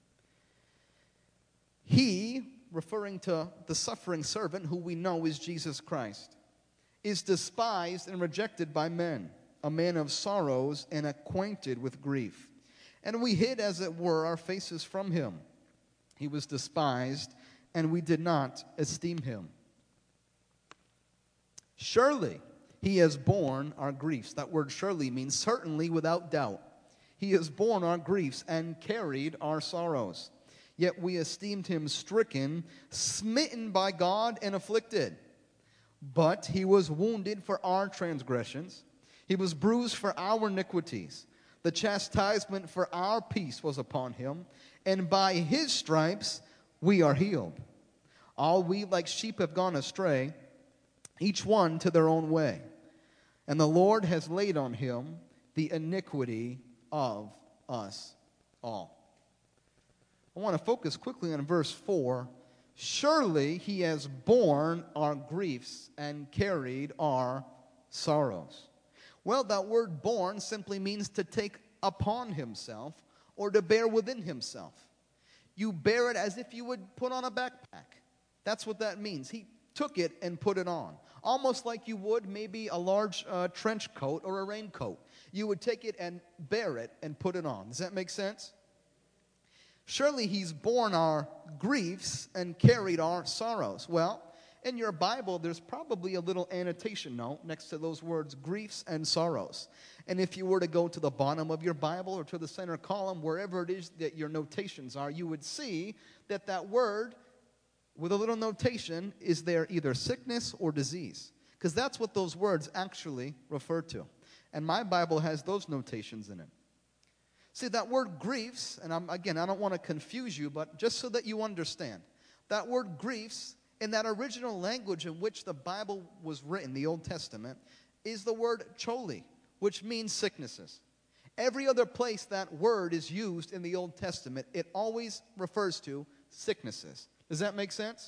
He, referring to the suffering servant who we know is Jesus Christ, is despised and rejected by men, a man of sorrows and acquainted with grief. And we hid, as it were, our faces from Him. He was despised, and we did not esteem Him. Surely He has borne our griefs. That word surely means certainly, without doubt. He has borne our griefs and carried our sorrows. Yet we esteemed Him stricken, smitten by God, and afflicted. But He was wounded for our transgressions. He was bruised for our iniquities. The chastisement for our peace was upon Him, and by His stripes we are healed. All we like sheep have gone astray, each one to their own way. And the Lord has laid on Him the iniquity of us all. I want to focus quickly on verse 4. Surely He has borne our griefs and carried our sorrows. Well, that word borne simply means to take upon Himself or to bear within Himself. You bear it as if you would put on a backpack. That's what that means. He took it and put it on. Almost like you would maybe a large trench coat or a raincoat. You would take it and bear it and put it on. Does that make sense? Surely He's borne our griefs and carried our sorrows. Well, in your Bible, there's probably a little annotation note next to those words, griefs and sorrows. And if you were to go to the bottom of your Bible or to the center column, wherever it is that your notations are, you would see that that word with a little notation is there either sickness or disease. Because that's what those words actually refer to. And my Bible has those notations in it. See, that word griefs, and I don't want to confuse you, but just so that you understand, that word griefs, in that original language in which the Bible was written, the Old Testament, is the word choli, which means sicknesses. Every other place that word is used in the Old Testament, it always refers to sicknesses. Does that make sense?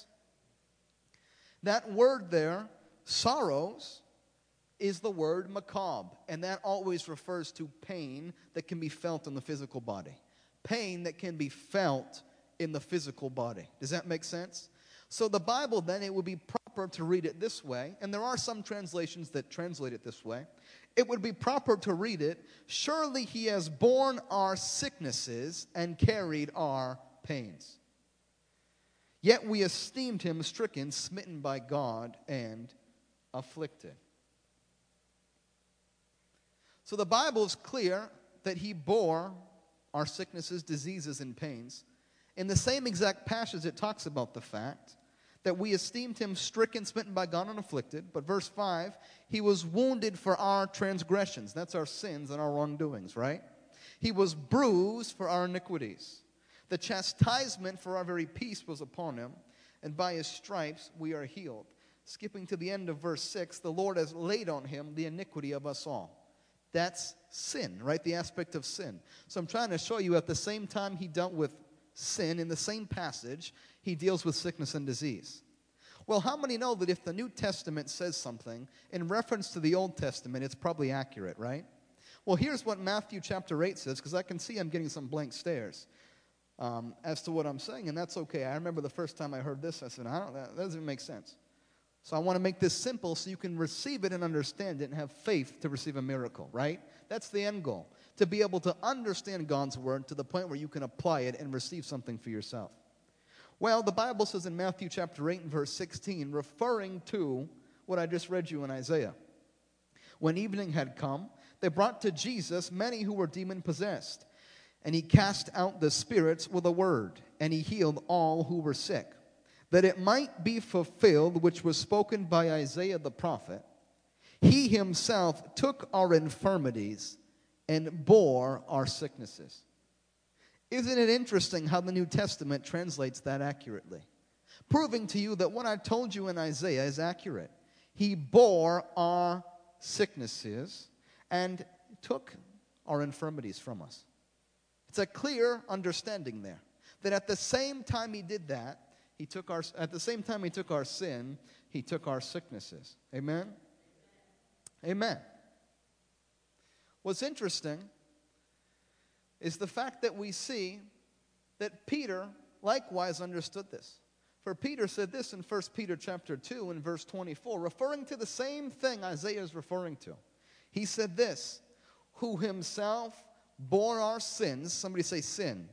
That word there, sorrows, is the word macabre, and that always refers to pain that can be felt in the physical body. Pain that can be felt in the physical body. Does that make sense? So the Bible, then, it would be proper to read it this way, and there are some translations that translate it this way. It would be proper to read it, surely He has borne our sicknesses and carried our pains. Yet we esteemed Him stricken, smitten by God, and afflicted. So the Bible is clear that He bore our sicknesses, diseases, and pains. In the same exact passage, it talks about the fact that we esteemed him stricken, smitten by God, and afflicted. But verse 5, he was wounded for our transgressions. That's our sins and our wrongdoings, right? He was bruised for our iniquities. The chastisement for our very peace was upon him, and by his stripes we are healed. Skipping to the end of verse 6, the Lord has laid on him the iniquity of us all. That's sin, right? The aspect of sin. So I'm trying to show you at the same time he dealt with sin, in the same passage, he deals with sickness and disease. Well, how many know that if the New Testament says something in reference to the Old Testament, it's probably accurate, right? Well, here's what Matthew chapter 8 says, because I can see I'm getting some blank stares as to what I'm saying, and that's okay. I remember the first time I heard this, I said, that doesn't make sense. So I want to make this simple so you can receive it and understand it and have faith to receive a miracle, right? That's the end goal, to be able to understand God's word to the point where you can apply it and receive something for yourself. Well, the Bible says in Matthew chapter 8 and verse 16, referring to what I just read you in Isaiah, when evening had come, they brought to Jesus many who were demon-possessed, and he cast out the spirits with a word, and he healed all who were sick, that it might be fulfilled which was spoken by Isaiah the prophet. He himself took our infirmities and bore our sicknesses. Isn't it interesting how the New Testament translates that accurately? Proving to you that what I told you in Isaiah is accurate. He bore our sicknesses and took our infirmities from us. It's a clear understanding there. That at the same time he did that, at the same time he took our sin, he took our sicknesses. Amen? Amen. What's interesting is the fact that we see that Peter likewise understood this. For Peter said this in 1 Peter chapter 2 and verse 24, referring to the same thing Isaiah is referring to. He said this, who himself bore our sins, somebody say sin,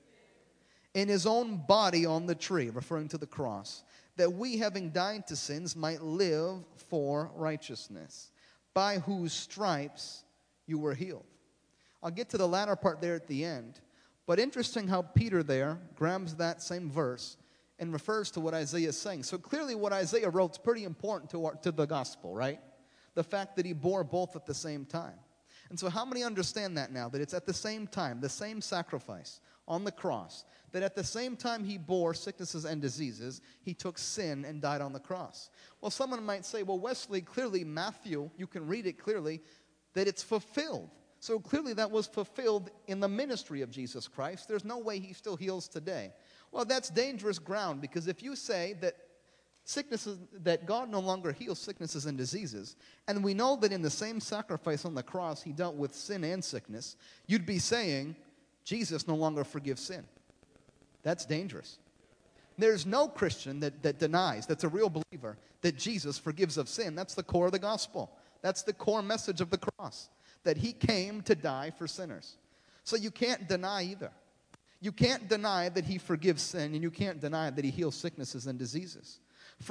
in his own body on the tree, referring to the cross, that we, having died to sins, might live for righteousness, by whose stripes you were healed. I'll get to the latter part there at the end, but interesting how Peter there grabs that same verse and refers to what Isaiah is saying. So clearly what Isaiah wrote is pretty important to the gospel, right? The fact that he bore both at the same time. And so how many understand that now, that it's at the same time, the same sacrifice on the cross, that at the same time he bore sicknesses and diseases, he took sin and died on the cross? Well, someone might say, well, Wesley, clearly Matthew, you can read it clearly, that it's fulfilled. So clearly that was fulfilled in the ministry of Jesus Christ. There's no way he still heals today. Well, that's dangerous ground, because if you say that sicknesses, that God no longer heals sicknesses and diseases, and we know that in the same sacrifice on the cross he dealt with sin and sickness, you'd be saying Jesus no longer forgives sin. That's dangerous. There's no Christian that denies, that's a real believer, that Jesus forgives of sin. That's the core of the gospel. That's the core message of the cross, that he came to die for sinners. So you can't deny either. You can't deny that he forgives sin, and you can't deny that he heals sicknesses and diseases. For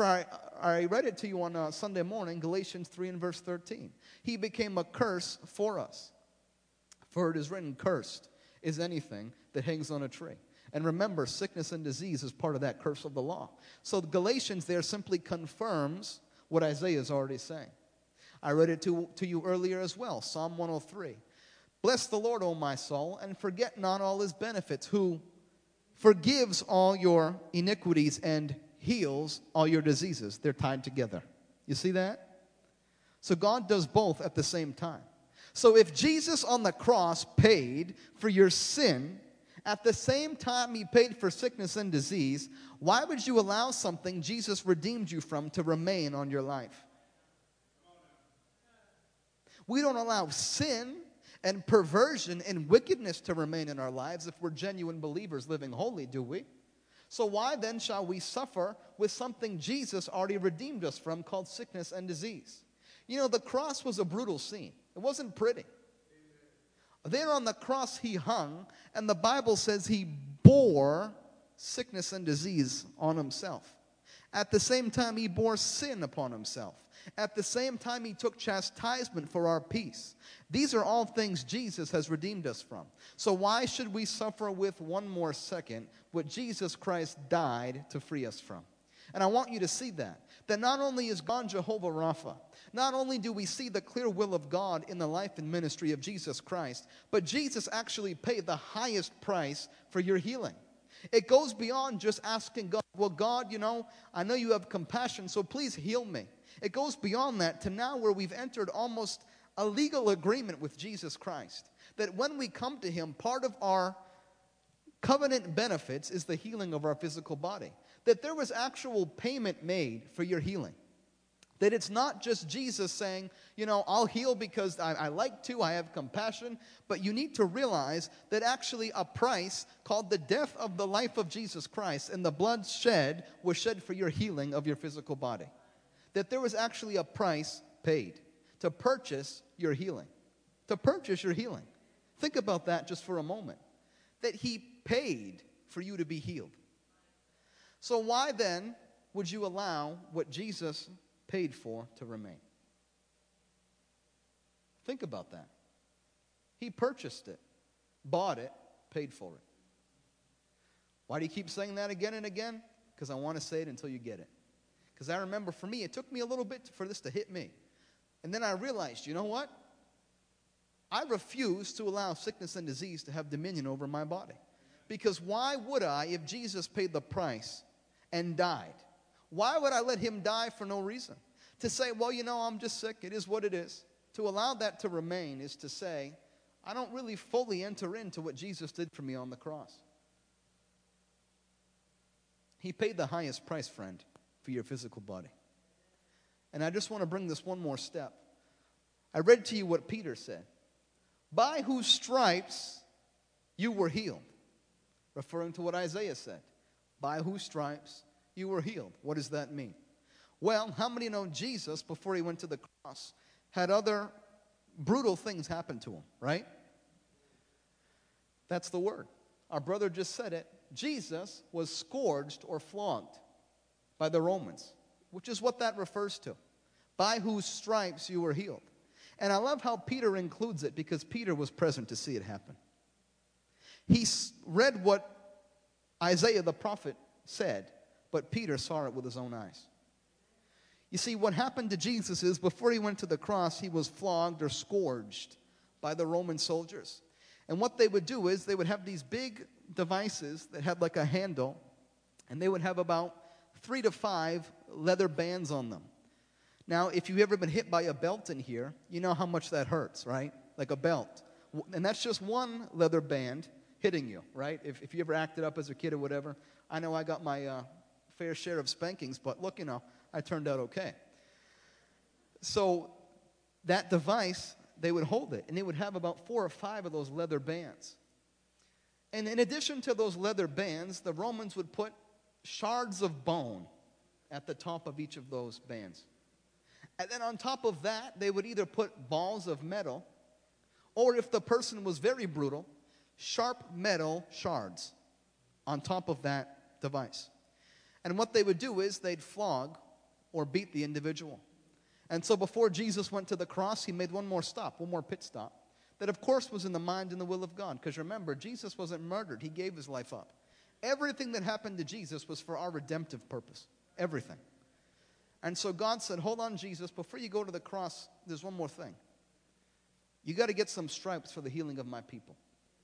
I read it to you on Sunday morning, Galatians 3 and verse 13. He became a curse for us. For it is written, cursed is anything that hangs on a tree. And remember, sickness and disease is part of that curse of the law. So Galatians there simply confirms what Isaiah is already saying. I read it to you earlier as well, Psalm 103. Bless the Lord, O my soul, and forget not all his benefits, who forgives all your iniquities and heals all your diseases. They're tied together. You see that? So God does both at the same time. So if Jesus on the cross paid for your sin, at the same time he paid for sickness and disease, why would you allow something Jesus redeemed you from to remain on your life? We don't allow sin and perversion and wickedness to remain in our lives if we're genuine believers living holy, do we? So why then shall we suffer with something Jesus already redeemed us from, called sickness and disease? You know, the cross was a brutal scene. It wasn't pretty. There on the cross he hung, and the Bible says he bore sickness and disease on himself. At the same time, he bore sin upon himself. At the same time, he took chastisement for our peace. These are all things Jesus has redeemed us from. So why should we suffer with one more second what Jesus Christ died to free us from? And I want you to see that not only is God Jehovah Rapha, not only do we see the clear will of God in the life and ministry of Jesus Christ, but Jesus actually paid the highest price for your healing. It goes beyond just asking God, well, God, I know you have compassion, so please heal me. It goes beyond that to now where we've entered almost a legal agreement with Jesus Christ. That when we come to him, part of our covenant benefits is the healing of our physical body. That there was actual payment made for your healing. That it's not just Jesus saying, I'll heal because I like to, I have compassion. But you need to realize that actually a price called the death of the life of Jesus Christ and the blood shed was shed for your healing of your physical body. That there was actually a price paid to purchase your healing. To purchase your healing. Think about that just for a moment. That he paid for you to be healed. So why then would you allow what Jesus paid for to remain? Think about that. He purchased it, bought it, paid for it. Why do you keep saying that again and again? Because I want to say it until you get it. Because I remember for me, it took me a little bit for this to hit me. And then I realized, you know what? I refuse to allow sickness and disease to have dominion over my body. Because why would I, if Jesus paid the price and died, why would I let him die for no reason? To say, well, I'm just sick. It is what it is. To allow that to remain is to say, I don't really fully enter into what Jesus did for me on the cross. He paid the highest price, friend, for your physical body. And I just want to bring this one more step. I read to you what Peter said. By whose stripes you were healed. Referring to what Isaiah said. By whose stripes you were healed. What does that mean? Well, how many know Jesus, before he went to the cross, had other brutal things happen to him, right? That's the word. Our brother just said it. Jesus was scourged or flogged by the Romans, which is what that refers to. By whose stripes you were healed. And I love how Peter includes it because Peter was present to see it happen. He read what Isaiah the prophet said, but Peter saw it with his own eyes. You see, what happened to Jesus is before he went to the cross, he was flogged or scourged by the Roman soldiers. And what they would do is they would have these big devices that had like a handle, and they would have about 3 to 5 leather bands on them. Now, if you've ever been hit by a belt in here, you know how much that hurts, right? Like a belt. And that's just one leather band hitting you, right? If you ever acted up as a kid or whatever. I know I got my fair share of spankings, but look, I turned out okay. So that device, they would hold it, and they would have about 4 or 5 of those leather bands. And in addition to those leather bands, the Romans would put shards of bone at the top of each of those bands. And then on top of that, they would either put balls of metal, or if the person was very brutal, sharp metal shards on top of that device. And what they would do is they'd flog or beat the individual. And so before Jesus went to the cross, he made one more stop, one more pit stop. That of course was in the mind and the will of God. Because remember, Jesus wasn't murdered. He gave his life up. Everything that happened to Jesus was for our redemptive purpose. Everything. And so God said, hold on, Jesus, before you go to the cross, there's one more thing. You got to get some stripes for the healing of my people.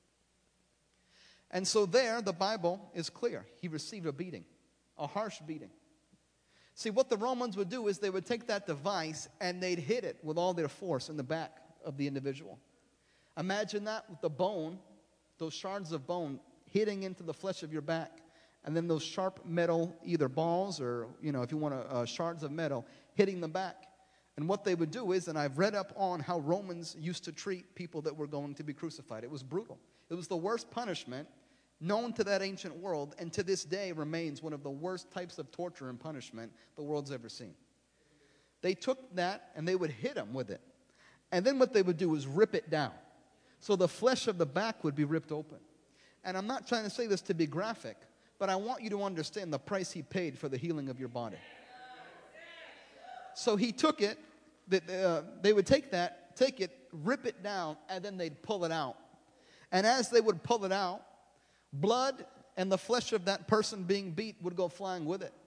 And so there, the Bible is clear. He received a beating, a harsh beating. See, what the Romans would do is they would take that device and they'd hit it with all their force in the back of the individual. Imagine that with the bone, those shards of bone hitting into the flesh of your back. And then those sharp metal, either balls or, if you want shards of metal, hitting the back. And what they would do is, and I've read up on how Romans used to treat people that were going to be crucified. It was brutal. It was the worst punishment known to that ancient world, and to this day remains one of the worst types of torture and punishment the world's ever seen. They took that and they would hit them with it. And then what they would do was rip it down. So the flesh of the back would be ripped open. And I'm not trying to say this to be graphic, but I want you to understand the price he paid for the healing of your body. So he took it, they would take it, rip it down, and then they'd pull it out. And as they would pull it out, blood and the flesh of that person being beat would go flying with it.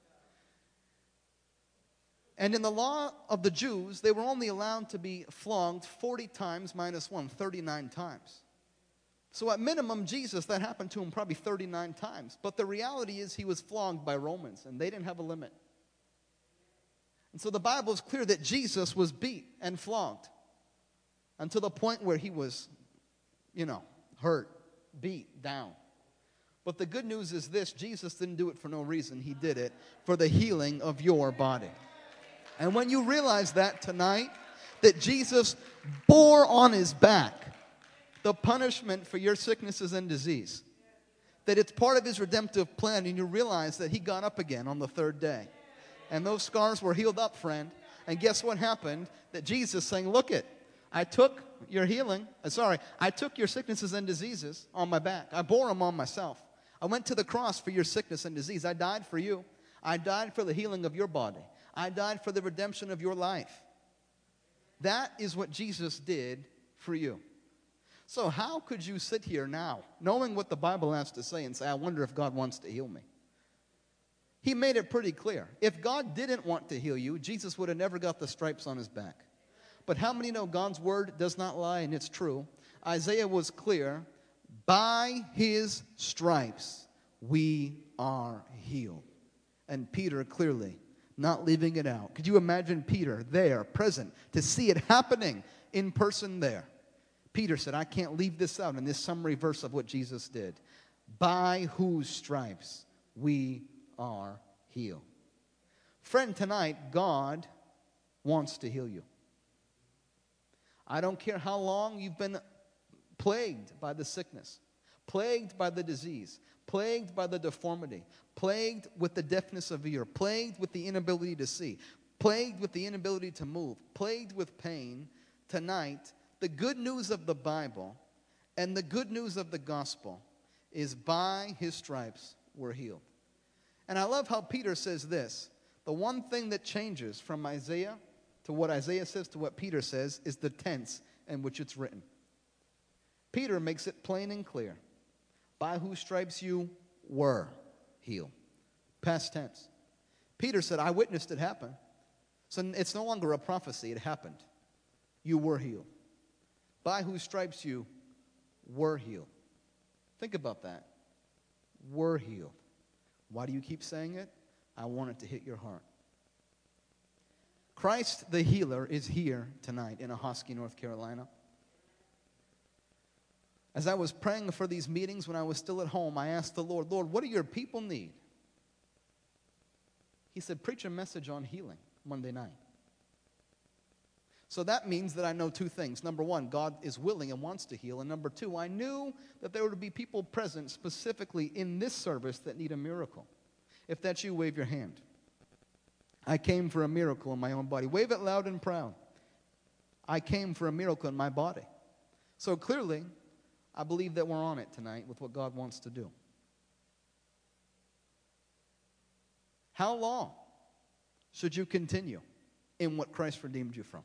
And in the law of the Jews, they were only allowed to be flogged 40 times minus 1, 39 times. So at minimum, Jesus, that happened to him probably 39 times. But the reality is he was flogged by Romans, and they didn't have a limit. And so the Bible is clear that Jesus was beat and flogged until the point where he was, hurt, beat down. But the good news is this: Jesus didn't do it for no reason. He did it for the healing of your body. And when you realize that tonight, that Jesus bore on his back the punishment for your sicknesses and disease, that it's part of his redemptive plan, and you realize that he got up again on the third day. And those scars were healed up, friend. And guess what happened? That Jesus saying, look it, I took your I took your sicknesses and diseases on my back. I bore them on myself. I went to the cross for your sickness and disease. I died for you. I died for the healing of your body. I died for the redemption of your life. That is what Jesus did for you. So how could you sit here now, knowing what the Bible has to say, and say, I wonder if God wants to heal me? He made it pretty clear. If God didn't want to heal you, Jesus would have never got the stripes on his back. But how many know God's word does not lie, and it's true? Isaiah was clear. By his stripes we are healed. And Peter clearly not leaving it out. Could you imagine Peter there, present, to see it happening in person there? Peter said, I can't leave this out in this summary verse of what Jesus did. By whose stripes we are healed. Friend, tonight, God wants to heal you. I don't care how long you've been plagued by the sickness, plagued by the disease, plagued by the deformity, plagued with the deafness of ear, plagued with the inability to see, plagued with the inability to move, plagued with pain. Tonight, the good news of the Bible and the good news of the gospel is by his stripes we're healed. And I love how Peter says this. The one thing that changes from Isaiah to what Isaiah says to what Peter says is the tense in which it's written. Peter makes it plain and clear. By whose stripes you were healed. Past tense. Peter said, I witnessed it happen. So it's no longer a prophecy. It happened. You were healed. By whose stripes you were healed. Think about that. Were healed. Why do you keep saying it? I want it to hit your heart. Christ the healer is here tonight in Ahoskie, North Carolina. As I was praying for these meetings when I was still at home, I asked the Lord, what do your people need? He said, preach a message on healing Monday night. So that means that I know two things. Number one, God is willing and wants to heal. And number two, I knew that there would be people present specifically in this service that need a miracle. If that's you, wave your hand. I came for a miracle in my own body. Wave it loud and proud. I came for a miracle in my body. So clearly, I believe that we're on it tonight with what God wants to do. How long should you continue in what Christ redeemed you from?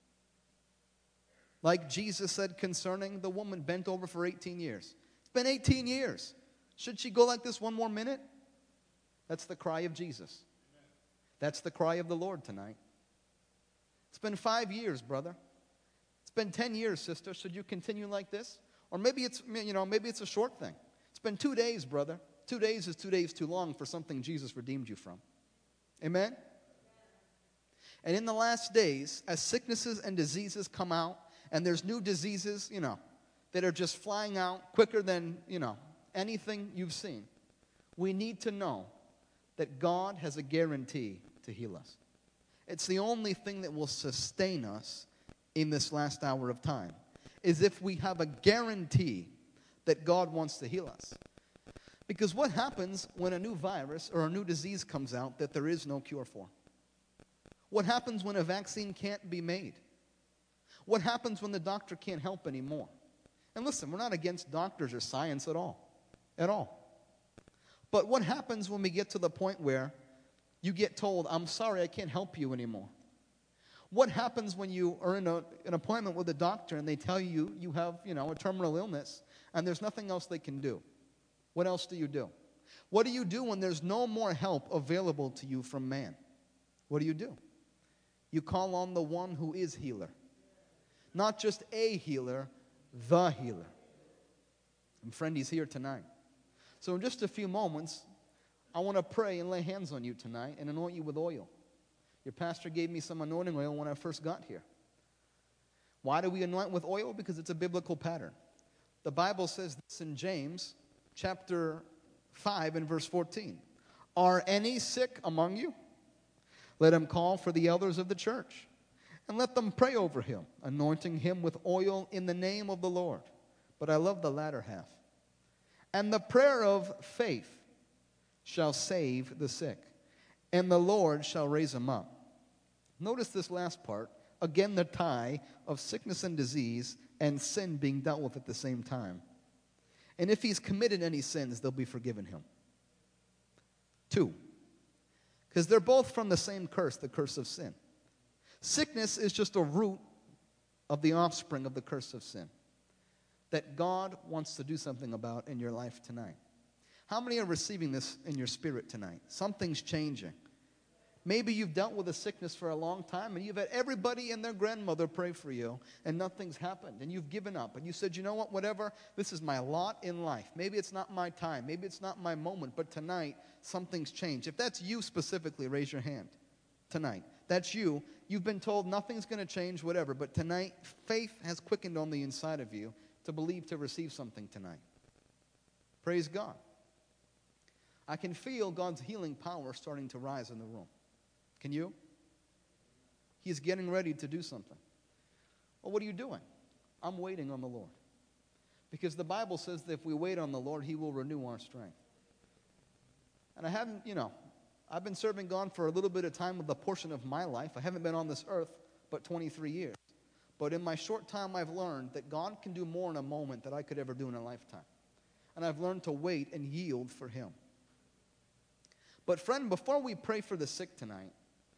Like Jesus said concerning the woman bent over for 18 years. It's been 18 years. Should she go like this one more minute? That's the cry of Jesus. That's the cry of the Lord tonight. It's been 5 years, brother. It's been 10 years, sister. Should you continue like this? Or maybe it's a short thing. It's been 2 days, brother. 2 days is 2 days too long for something Jesus redeemed you from. Amen? And in the last days, as sicknesses and diseases come out, and there's new diseases, that are just flying out quicker than, anything you've seen, we need to know that God has a guarantee to heal us. It's the only thing that will sustain us in this last hour of time, is if we have a guarantee that God wants to heal us. Because what happens when a new virus or a new disease comes out that there is no cure for? What happens when a vaccine can't be made? What happens when the doctor can't help anymore? And listen, we're not against doctors or science at all. At all. But what happens when we get to the point where you get told, I'm sorry, I can't help you anymore? What happens when you are in an appointment with a doctor and they tell you you have, a terminal illness and there's nothing else they can do? What else do you do? What do you do when there's no more help available to you from man? What do? You call on the one who is healer. Not just a healer, the healer. And friend, he's here tonight. So in just a few moments, I want to pray and lay hands on you tonight and anoint you with oil. Your pastor gave me some anointing oil when I first got here. Why do we anoint with oil? Because it's a biblical pattern. The Bible says this in James chapter 5 and verse 14. Are any sick among you? Let him call for the elders of the church, and let them pray over him, anointing him with oil in the name of the Lord. But I love the latter half. And the prayer of faith shall save the sick, and the Lord shall raise him up. Notice this last part. Again, the tie of sickness and disease and sin being dealt with at the same time. And if he's committed any sins, they'll be forgiven him. 2. Because they're both from the same curse, the curse of sin. Sickness is just a root of the offspring of the curse of sin that God wants to do something about in your life tonight. How many are receiving this in your spirit tonight? Something's changing. Maybe you've dealt with a sickness for a long time and you've had everybody and their grandmother pray for you and nothing's happened and you've given up and you said, you know what, whatever, this is my lot in life. Maybe it's not my time. Maybe it's not my moment, but tonight something's changed. If that's you specifically, raise your hand tonight. That's you. You've been told nothing's going to change, whatever, but tonight faith has quickened on the inside of you to believe to receive something tonight. Praise God. I can feel God's healing power starting to rise in the room. Can you? He's getting ready to do something. Well, what are you doing? I'm waiting on the Lord. Because the Bible says that if we wait on the Lord, He will renew our strength. And I haven't, I've been serving God for a little bit of time with a portion of my life. I haven't been on this earth but 23 years. But in my short time, I've learned that God can do more in a moment than I could ever do in a lifetime. And I've learned to wait and yield for Him. But friend, before we pray for the sick tonight,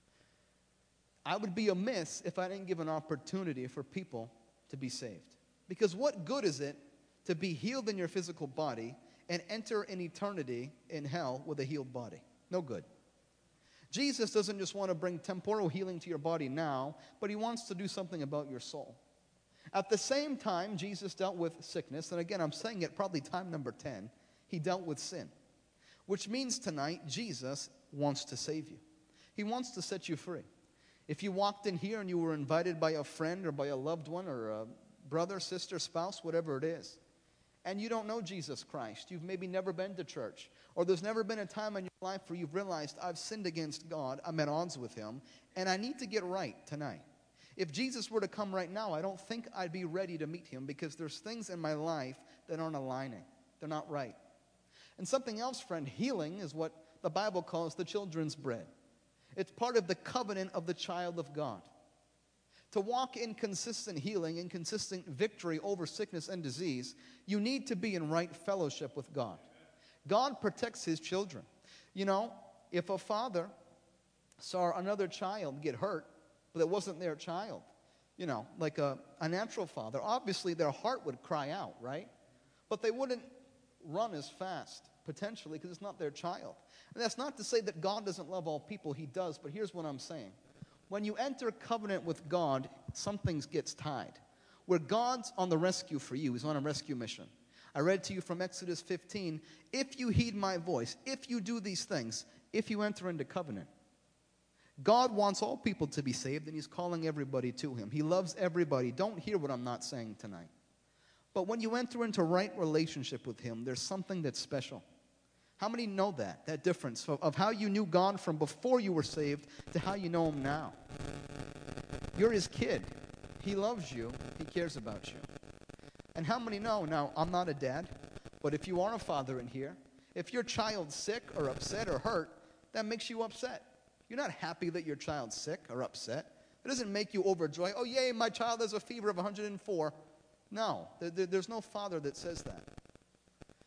I would be amiss if I didn't give an opportunity for people to be saved. Because what good is it to be healed in your physical body and enter an eternity in hell with a healed body? No good. Jesus doesn't just want to bring temporal healing to your body now, but He wants to do something about your soul. At the same time, Jesus dealt with sickness, and again, I'm saying it probably time number 10, He dealt with sin. Which means tonight, Jesus wants to save you. He wants to set you free. If you walked in here and you were invited by a friend or by a loved one or a brother, sister, spouse, whatever it is, and you don't know Jesus Christ, you've maybe never been to church, or there's never been a time in your life where you've realized, I've sinned against God, I'm at odds with Him, and I need to get right tonight. If Jesus were to come right now, I don't think I'd be ready to meet Him because there's things in my life that aren't aligning. They're not right. And something else, friend, healing is what the Bible calls the children's bread. It's part of the covenant of the child of God. To walk in consistent healing and consistent victory over sickness and disease, you need to be in right fellowship with God. God protects His children. If a father saw another child get hurt, but it wasn't their child, like a natural father, obviously their heart would cry out, right? But they wouldn't run as fast, potentially, because it's not their child. And that's not to say that God doesn't love all people. He does, but here's what I'm saying. When you enter covenant with God, something gets tied. Where God's on the rescue for you, He's on a rescue mission. I read to you from Exodus 15, if you heed my voice, if you do these things, if you enter into covenant. God wants all people to be saved, and He's calling everybody to Him. He loves everybody. Don't hear what I'm not saying tonight. But when you enter into right relationship with Him, there's something that's special. How many know that difference of how you knew God from before you were saved to how you know Him now? You're His kid. He loves you. He cares about you. And how many know, now, I'm not a dad, but if you are a father in here, if your child's sick or upset or hurt, that makes you upset. You're not happy that your child's sick or upset. It doesn't make you overjoyed. Oh, yay, my child has a fever of 104. No, there's no father that says that.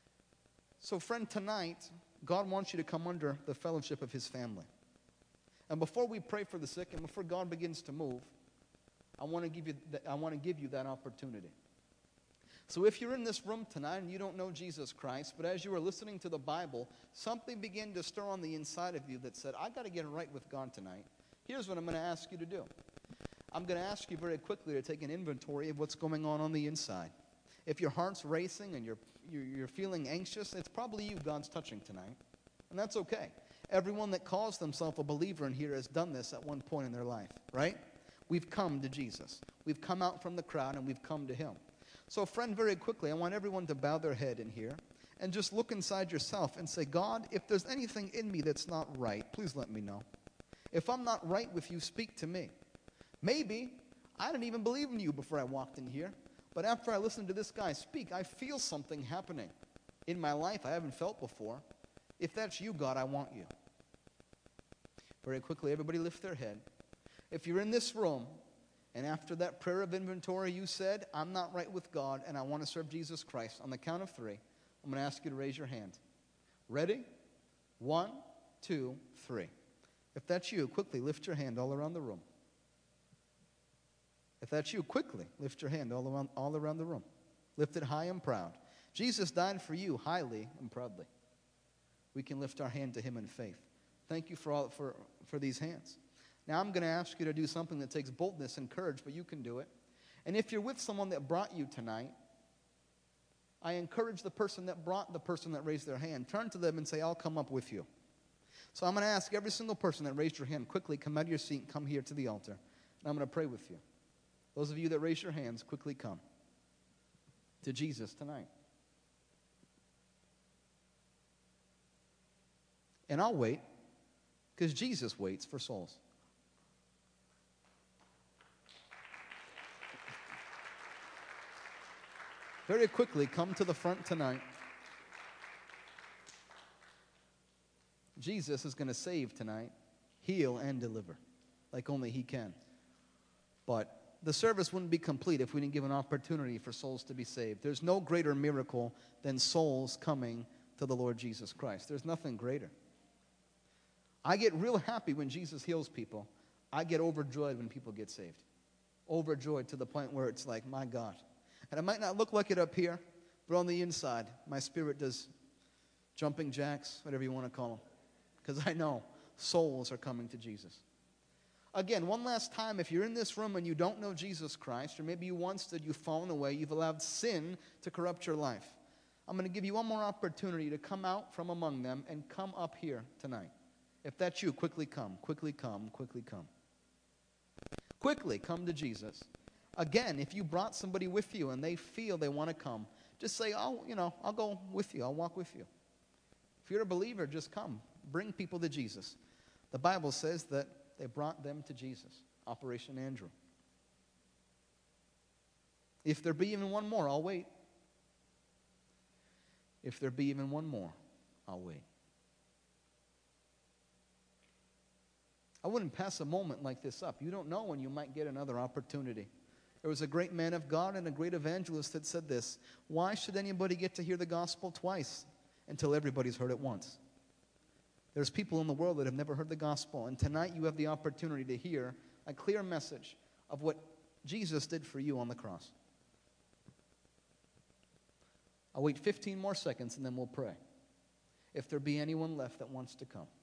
So friend, tonight, God wants you to come under the fellowship of His family. And before we pray for the sick and before God begins to move, I want to give you that opportunity. So if you're in this room tonight and you don't know Jesus Christ, but as you were listening to the Bible, something began to stir on the inside of you that said, I got to get right with God tonight. Here's what I'm going to ask you to do. I'm going to ask you very quickly to take an inventory of what's going on the inside. If your heart's racing and you're feeling anxious, it's probably you God's touching tonight. And that's okay. Everyone that calls themselves a believer in here has done this at one point in their life, right? We've come to Jesus. We've come out from the crowd and we've come to him. So friend, very quickly, I want everyone to bow their head in here and just look inside yourself and say, God, if there's anything in me that's not right, please let me know. If I'm not right with you, speak to me. Maybe I didn't even believe in you before I walked in here, but after I listened to this guy speak, I feel something happening in my life I haven't felt before. If that's you, God, I want you. Very quickly, everybody lift their head. If you're in this room, and after that prayer of inventory, you said, I'm not right with God, and I want to serve Jesus Christ. On the count of 3, I'm going to ask you to raise your hand. Ready? 1, 2, 3. If that's you, quickly lift your hand all around the room. If that's you, quickly lift your hand all around the room. Lift it high and proud. Jesus died for you highly and proudly. We can lift our hand to him in faith. Thank you for these hands. Now I'm going to ask you to do something that takes boldness and courage, but you can do it. And if you're with someone that brought you tonight, I encourage the person that brought the person that raised their hand, turn to them and say, I'll come up with you. So I'm going to ask every single person that raised your hand, quickly come out of your seat and come here to the altar. And I'm going to pray with you. Those of you that raised your hands, quickly come to Jesus tonight. And I'll wait, because Jesus waits for souls. Very quickly, come to the front tonight. Jesus is going to save tonight, heal, and deliver, like only he can. But the service wouldn't be complete if we didn't give an opportunity for souls to be saved. There's no greater miracle than souls coming to the Lord Jesus Christ. There's nothing greater. I get real happy when Jesus heals people. I get overjoyed when people get saved. Overjoyed to the point where it's like, my God. And it might not look like it up here, but on the inside, my spirit does jumping jacks, whatever you want to call them. Because I know souls are coming to Jesus. Again, one last time, if you're in this room and you don't know Jesus Christ, or maybe you once did, you've fallen away, you've allowed sin to corrupt your life, I'm going to give you one more opportunity to come out from among them and come up here tonight. If that's you, quickly come, quickly come, quickly come. Quickly come to Jesus. Again, if you brought somebody with you and they feel they want to come, just say, I'll go with you. I'll walk with you. If you're a believer, just come. Bring people to Jesus. The Bible says that they brought them to Jesus. Operation Andrew. If there be even one more, I'll wait. If there be even one more, I'll wait. I wouldn't pass a moment like this up. You don't know when you might get another opportunity. There was a great man of God and a great evangelist that said this: why should anybody get to hear the gospel twice until everybody's heard it once? There's people in the world that have never heard the gospel, and tonight you have the opportunity to hear a clear message of what Jesus did for you on the cross. I'll wait 15 more seconds and then we'll pray. If there be anyone left that wants to come.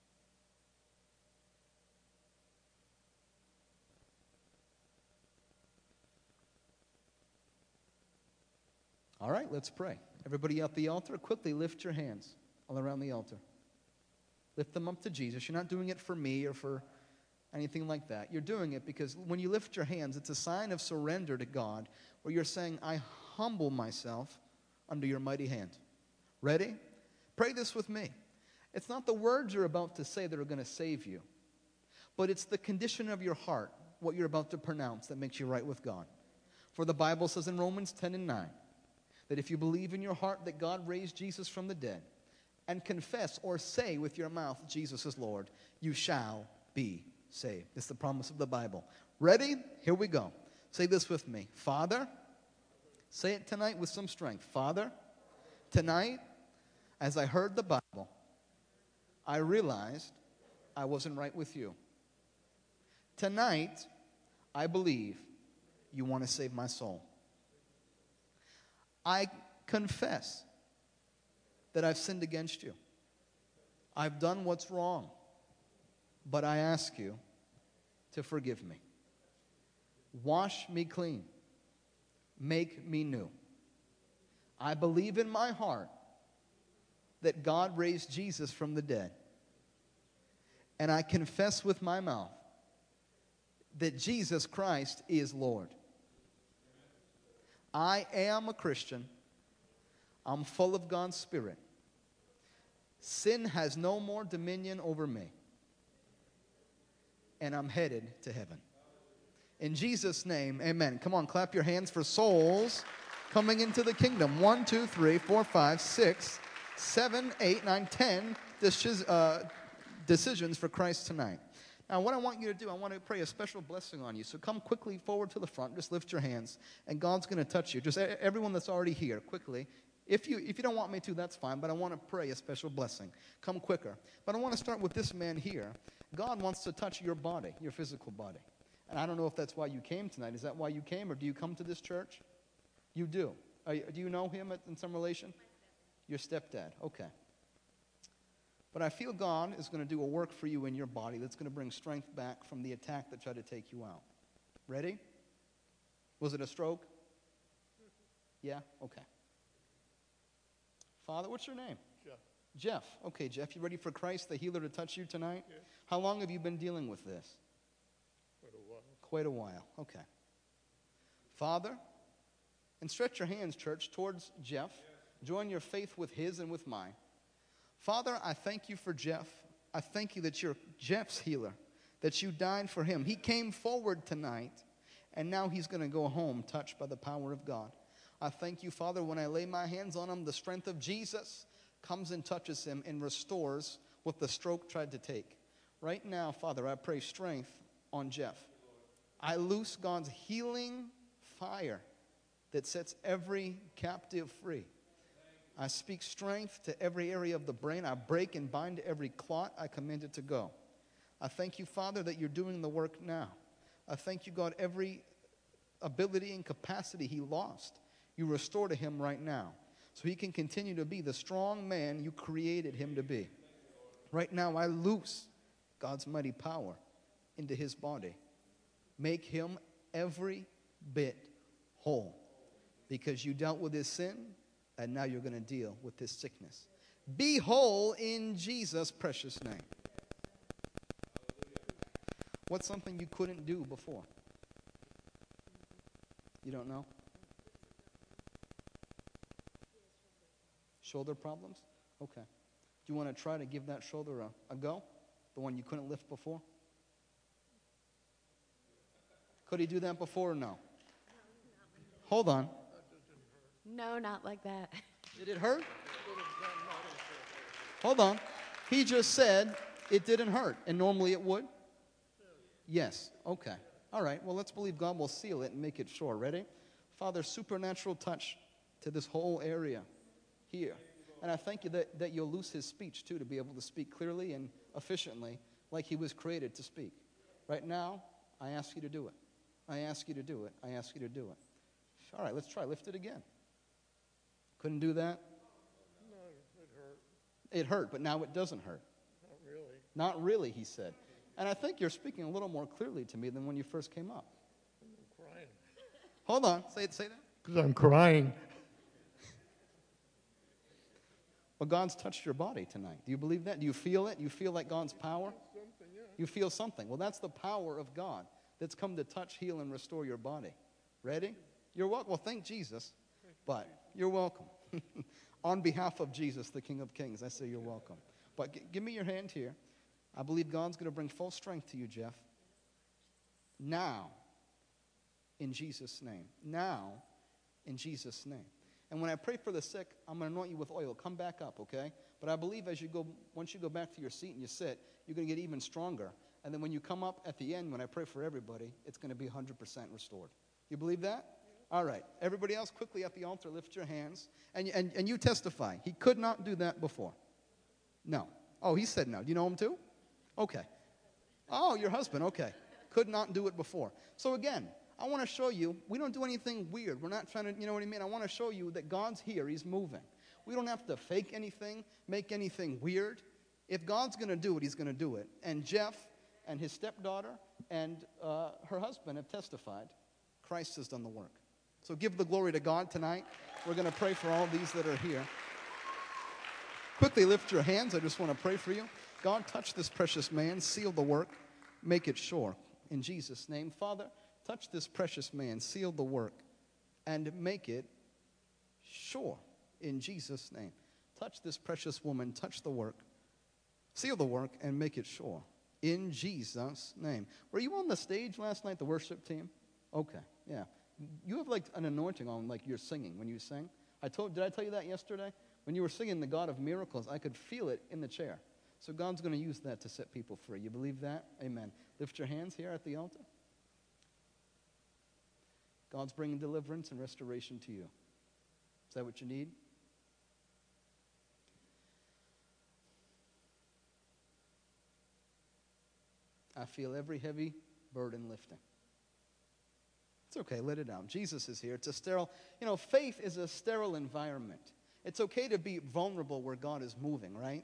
All right, let's pray. Everybody at the altar, quickly lift your hands all around the altar. Lift them up to Jesus. You're not doing it for me or for anything like that. You're doing it because when you lift your hands, it's a sign of surrender to God, where you're saying, I humble myself under your mighty hand. Ready? Pray this with me. It's not the words you're about to say that are going to save you, but it's the condition of your heart, what you're about to pronounce, that makes you right with God. For the Bible says in Romans 10:9, that if you believe in your heart that God raised Jesus from the dead, and confess or say with your mouth, Jesus is Lord, you shall be saved. It's the promise of the Bible. Ready? Here we go. Say this with me. Father, say it tonight with some strength. Father, tonight, as I heard the Bible, I realized I wasn't right with you. Tonight, I believe you want to save my soul. I confess that I've sinned against you. I've done what's wrong, but I ask you to forgive me. Wash me clean. Make me new. I believe in my heart that God raised Jesus from the dead. And I confess with my mouth that Jesus Christ is Lord. I am a Christian. I'm full of God's Spirit. Sin has no more dominion over me. And I'm headed to heaven. In Jesus' name, amen. Come on, clap your hands for souls coming into the kingdom. 1, 2, 3, 4, 5, 6, 7, 8, 9, 10 decisions for Christ tonight. Now, what I want you to do, I want to pray a special blessing on you. So come quickly forward to the front. Just lift your hands, and God's going to touch you. Just everyone that's already here, quickly. If you don't want me to, that's fine, but I want to pray a special blessing. Come quicker. But I want to start with this man here. God wants to touch your body, your physical body. And I don't know if that's why you came tonight. Is that why you came, or do you come to this church? You do. Do you know him in some relation? Your stepdad. Okay. But I feel God is going to do a work for you in your body that's going to bring strength back from the attack that tried to take you out. Ready? Was it a stroke? Yeah? Okay. Father, what's your name? Jeff. Jeff. Okay, Jeff, you ready for Christ, the healer, to touch you tonight? Yeah. How long have you been dealing with this? Quite a while. Quite a while. Okay. Father, and stretch your hands, church, towards Jeff. Join your faith with his and with mine. Father, I thank you for Jeff. I thank you that you're Jeff's healer, that you died for him. He came forward tonight, and now he's going to go home touched by the power of God. I thank you, Father, when I lay my hands on him, the strength of Jesus comes and touches him and restores what the stroke tried to take. Right now, Father, I pray strength on Jeff. I loose God's healing fire that sets every captive free. I speak strength to every area of the brain. I break and bind every clot. I command it to go. I thank you, Father, that you're doing the work now. I thank you, God, every ability and capacity he lost, you restore to him right now, so he can continue to be the strong man you created him to be. Right now, I loose God's mighty power into his body. Make him every bit whole, because you dealt with his sin, and now you're going to deal with this sickness. Be whole in Jesus' precious name. What's something you couldn't do before? You don't know? Shoulder problems? Okay. Do you want to try to give that shoulder a go? The one you couldn't lift before? Could he do that before or no? Hold on. No, not like that. Did it hurt? Hold on. He just said it didn't hurt, and normally it would? Yes. Okay. All right. Well, let's believe God will seal it and make it sure. Ready? Father, supernatural touch to this whole area here. And I thank you that you'll loose his speech, too, to be able to speak clearly and efficiently like he was created to speak. Right now, I ask you to do it. I ask you to do it. I ask you to do it. All right, let's try. Lift it again. Couldn't do that? No, it hurt. It hurt, but now it doesn't hurt. Not really. Not really, he said. And I think you're speaking a little more clearly to me than when you first came up. I'm crying. Hold on. Say that. Because I'm crying. Well, God's touched your body tonight. Do you believe that? Do you feel it? You feel like God's power? Something, yeah. You feel something. Well, that's the power of God that's come to touch, heal, and restore your body. Ready? You're welcome. Well, thank Jesus, but you're welcome. On behalf of Jesus, the King of Kings, I say you're welcome. But give me your hand here. I believe God's going to bring full strength to you, Jeff. Now, in Jesus' name. Now, in Jesus' name. And when I pray for the sick, I'm going to anoint you with oil. Come back up, okay? But I believe once you go back to your seat and you sit, you're going to get even stronger. And then when you come up at the end, when I pray for everybody, it's going to be 100% restored. You believe that? All right. Everybody else, quickly at the altar, lift your hands. And you testify. He could not do that before. No. Oh, he said no. Do you know him too? Okay. Oh, your husband. Okay. Could not do it before. So again, I want to show you, we don't do anything weird. We're not trying to, you know what I mean? I want to show you that God's here. He's moving. We don't have to fake anything, make anything weird. If God's going to do it, He's going to do it. And Jeff and his stepdaughter and her husband have testified. Christ has done the work. So give the glory to God tonight. We're going to pray for all these that are here. Quickly lift your hands. I just want to pray for you. God, touch this precious man. Seal the work. Make it sure. In Jesus' name. Father, touch this precious man. Seal the work. And make it sure. In Jesus' name. Touch this precious woman. Touch the work. Seal the work and make it sure. In Jesus' name. Were you on the stage last night, the worship team? Okay, yeah. You have like an anointing on, like you're singing when you sing. Did I tell you that yesterday? When you were singing the God of miracles, I could feel it in the chair. So God's going to use that to set people free. You believe that? Amen. Lift your hands here at the altar. God's bringing deliverance and restoration to you. Is that what you need? I feel every heavy burden lifting. It's okay, let it out. Jesus is here. It's a sterile, faith is a sterile environment. It's okay to be vulnerable where God is moving, right?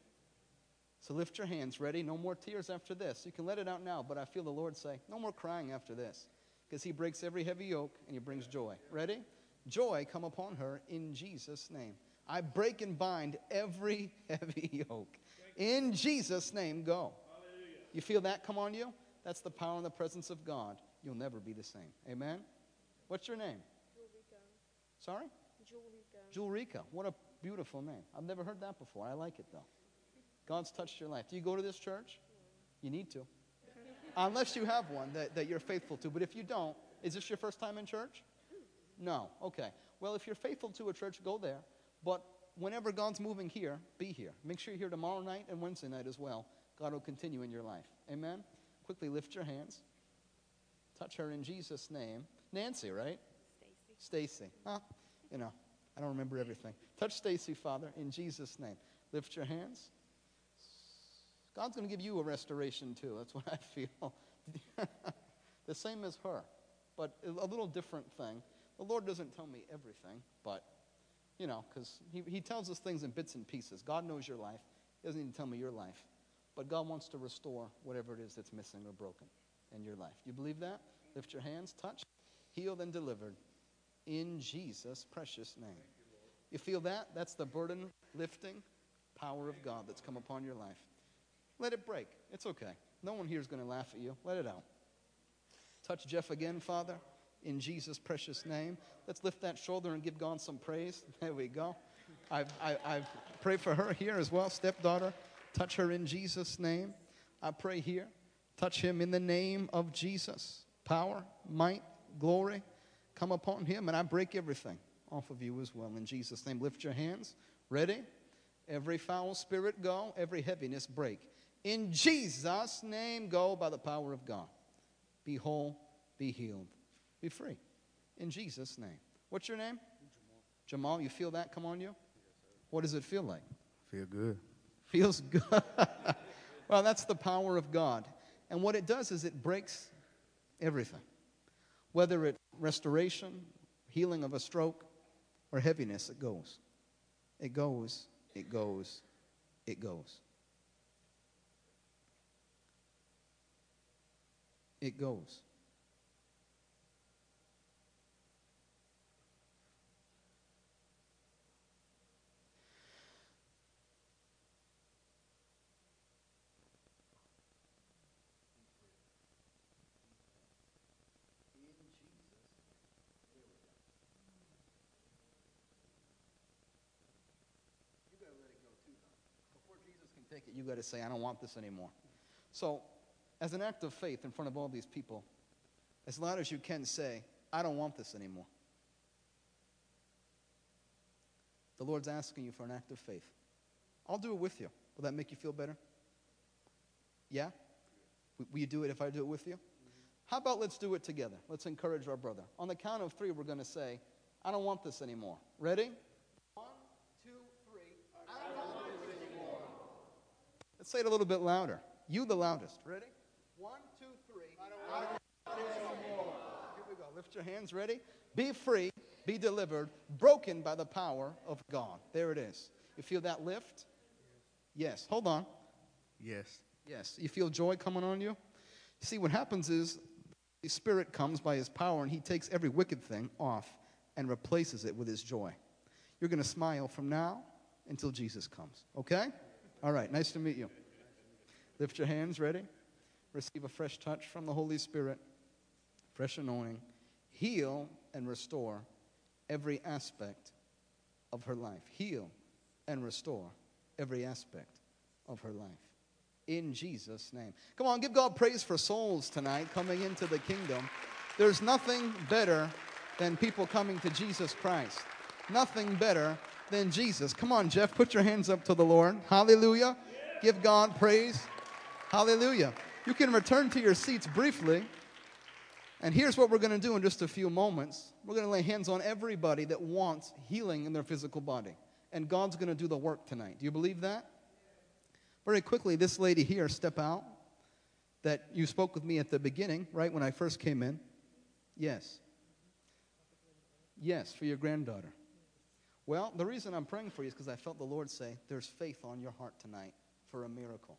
So lift your hands, ready? No more tears after this. You can let it out now, but I feel the Lord say, no more crying after this, because He breaks every heavy yoke and He brings joy. Ready? Joy come upon her in Jesus' name. I break and bind every heavy yoke. In Jesus' name, go. You feel that come on you? That's the power and the presence of God. You'll never be the same. Amen? What's your name? Julrica. Sorry? Julrica. Julrica. What a beautiful name. I've never heard that before. I like it, though. God's touched your life. Do you go to this church? You need to. Unless you have one that you're faithful to. But if you don't, is this your first time in church? No. Okay. Well, if you're faithful to a church, go there. But whenever God's moving here, be here. Make sure you're here tomorrow night and Wednesday night as well. God will continue in your life. Amen? Quickly lift your hands. Touch her in Jesus' name. Nancy, right? Stacy. Huh? I don't remember everything. Touch Stacy, Father, in Jesus' name. Lift your hands. God's going to give you a restoration too. That's what I feel. The same as her, but a little different thing. The Lord doesn't tell me everything, but, because he tells us things in bits and pieces. God knows your life. He doesn't even tell me your life. But God wants to restore whatever it is that's missing or broken in your life. You believe that? Lift your hands, touch, healed and delivered in Jesus' precious name. You feel that? That's the burden lifting power of God that's come upon your life. Let it break. It's okay. No one here is going to laugh at you. Let it out. Touch Jeff again, Father, in Jesus' precious name. Let's lift that shoulder and give God some praise. There we go. I pray for her here as well, stepdaughter. Touch her in Jesus' name. I pray here. Touch him in the name of Jesus. Power, might, glory come upon him. And I break everything off of you as well in Jesus' name. Lift your hands. Ready? Every foul spirit go. Every heaviness break. In Jesus' name go by the power of God. Be whole. Be healed. Be free. In Jesus' name. What's your name? Jamal. You feel that come on you? What does it feel like? Feel good. Feels good. Well, that's the power of God. And what it does is it breaks everything. Whether it's restoration, healing of a stroke, or heaviness, it goes. It goes, it goes, it goes. It goes. Take it, you got to say, I don't want this anymore. So, as an act of faith in front of all these people, as loud as you can say, I don't want this anymore. The Lord's asking you for an act of faith. I'll do it with you. Will that make you feel better? Yeah? Will you do it if I do it with you? How about let's do it together? Let's encourage our brother. On the count of 3, we're going to say, I don't want this anymore. Ready? 1, 2, 3. I don't want this anymore. Let's say it a little bit louder. You the loudest. Ready? 1, 2, 3. I don't want it anymore. Here we go. Lift your hands. Ready? Be free, be delivered, broken by the power of God. There it is. You feel that lift? Yes. Hold on. Yes. Yes. You feel joy coming on you? See, what happens is the Spirit comes by His power, and He takes every wicked thing off and replaces it with His joy. You're going to smile from now until Jesus comes. Okay? All right. Nice to meet you. Lift your hands. Ready? Receive a fresh touch from the Holy Spirit. Fresh anointing. Heal and restore every aspect of her life. Heal and restore every aspect of her life. In Jesus' name. Come on, give God praise for souls tonight coming into the kingdom. There's nothing better than people coming to Jesus Christ. Nothing better than Jesus. Come on, Jeff, put your hands up to the Lord. Hallelujah. Give God praise. Hallelujah. You can return to your seats briefly. And here's what we're going to do in just a few moments. We're going to lay hands on everybody that wants healing in their physical body. And God's going to do the work tonight. Do you believe that? Very quickly, this lady here, step out, that you spoke with me at the beginning, right, when I first came in. Yes. Yes, for your granddaughter. Well, the reason I'm praying for you is because I felt the Lord say, there's faith on your heart tonight for a miracle.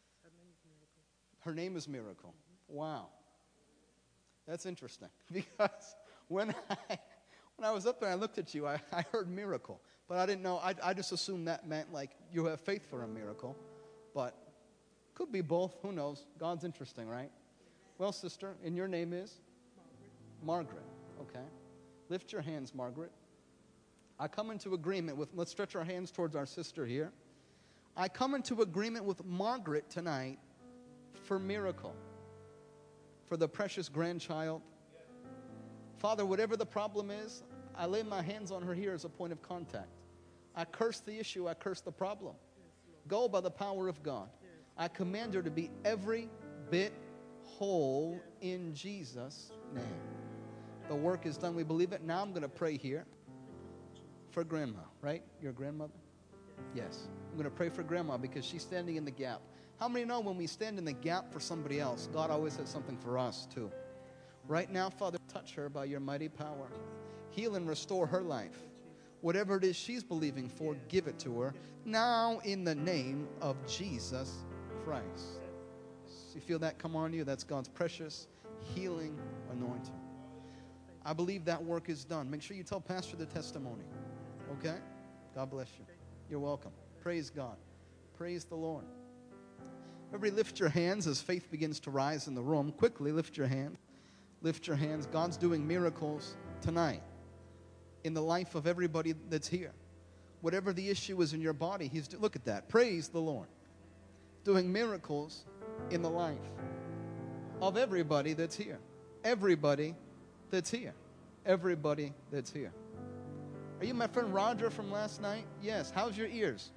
Her name is Miracle. Wow. That's interesting, because when I was up there, I looked at you, I heard miracle, but I didn't know, I just assumed that meant like you have faith for a miracle, but could be both, who knows? God's interesting, right? Well, sister, and your name is? Margaret, okay. Lift your hands, Margaret. I come into agreement with, let's stretch our hands towards our sister here. I come into agreement with Margaret tonight for miracle. For the precious grandchild. Father, whatever the problem is, I lay my hands on her here as a point of contact. I curse the issue, I curse the problem. Go by the power of God. I command her to be every bit whole in Jesus' name. The work is done, we believe it. Now I'm going to pray here for Grandma, right? Your grandmother? Yes. I'm going to pray for Grandma because she's standing in the gap. How many know when we stand in the gap for somebody else, God always has something for us too? Right now, Father, touch her by your mighty power. Heal and restore her life. Whatever it is she's believing for, give it to her. Now, in the name of Jesus Christ. You feel that come on you? That's God's precious healing anointing. I believe that work is done. Make sure you tell Pastor the testimony. Okay? God bless you. You're welcome. Praise God. Praise the Lord. Everybody lift your hands as faith begins to rise in the room. Quickly lift your hand. Lift your hands. God's doing miracles tonight in the life of everybody that's here. Whatever the issue is in your body, look at that. Praise the Lord. Doing miracles in the life of everybody that's here. Everybody that's here. Everybody that's here. Are you my friend Roger from last night? Yes. How's your ears?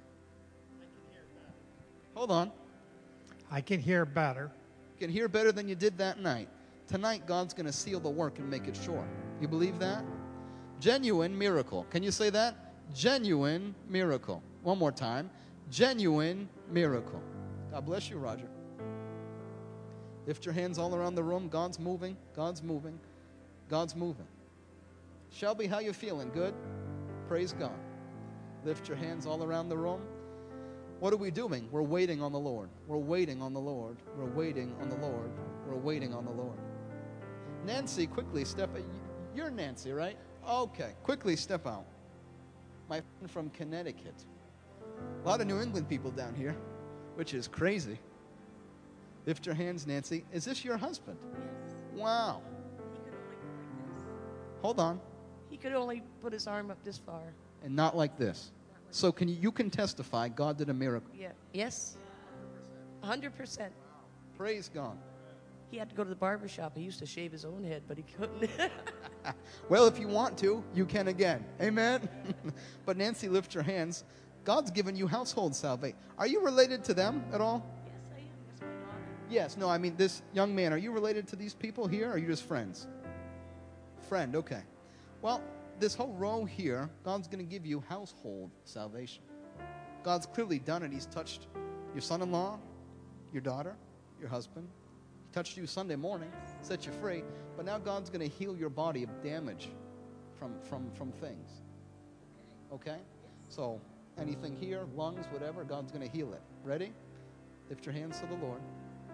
Hold on. I can hear better. You can hear better than you did that night. Tonight, God's going to seal the work and make it sure. You believe that? Genuine miracle. Can you say that? Genuine miracle. One more time. Genuine miracle. God bless you, Roger. Lift your hands all around the room. God's moving. God's moving. God's moving. Shelby, how you feeling? Good? Praise God. Lift your hands all around the room. What are we doing? We're waiting on the Lord. We're waiting on the Lord. We're waiting on the Lord. We're waiting on the Lord. Nancy, quickly step out. You're Nancy, right? Okay. Quickly step out. My friend from Connecticut. A lot of New England people down here, which is crazy. Lift your hands, Nancy. Is this your husband? Yes. Wow. He could only go like this. Hold on. He could only put his arm up this far. And not like this. So you can testify God did a miracle. Yeah. Yes. 100%. Praise God. He had to go to the barber shop. He used to shave his own head, but he couldn't. Well, if you want to, you can again. Amen? But Nancy, lift your hands. God's given you household salvation. Are you related to them at all? Yes, I am. That's my daughter. Yes. No, I mean this young man. Are you related to these people here, or are you just friends? Friend, okay. Well, this whole row here, God's going to give you household salvation. God's clearly done it. He's touched your son-in-law. your daughter, your husband. He touched you Sunday morning, set you free, but now God's going to heal your body of damage from things. Okay? So, anything here, lungs, whatever, God's going to heal it. Ready? Lift your hands to the Lord.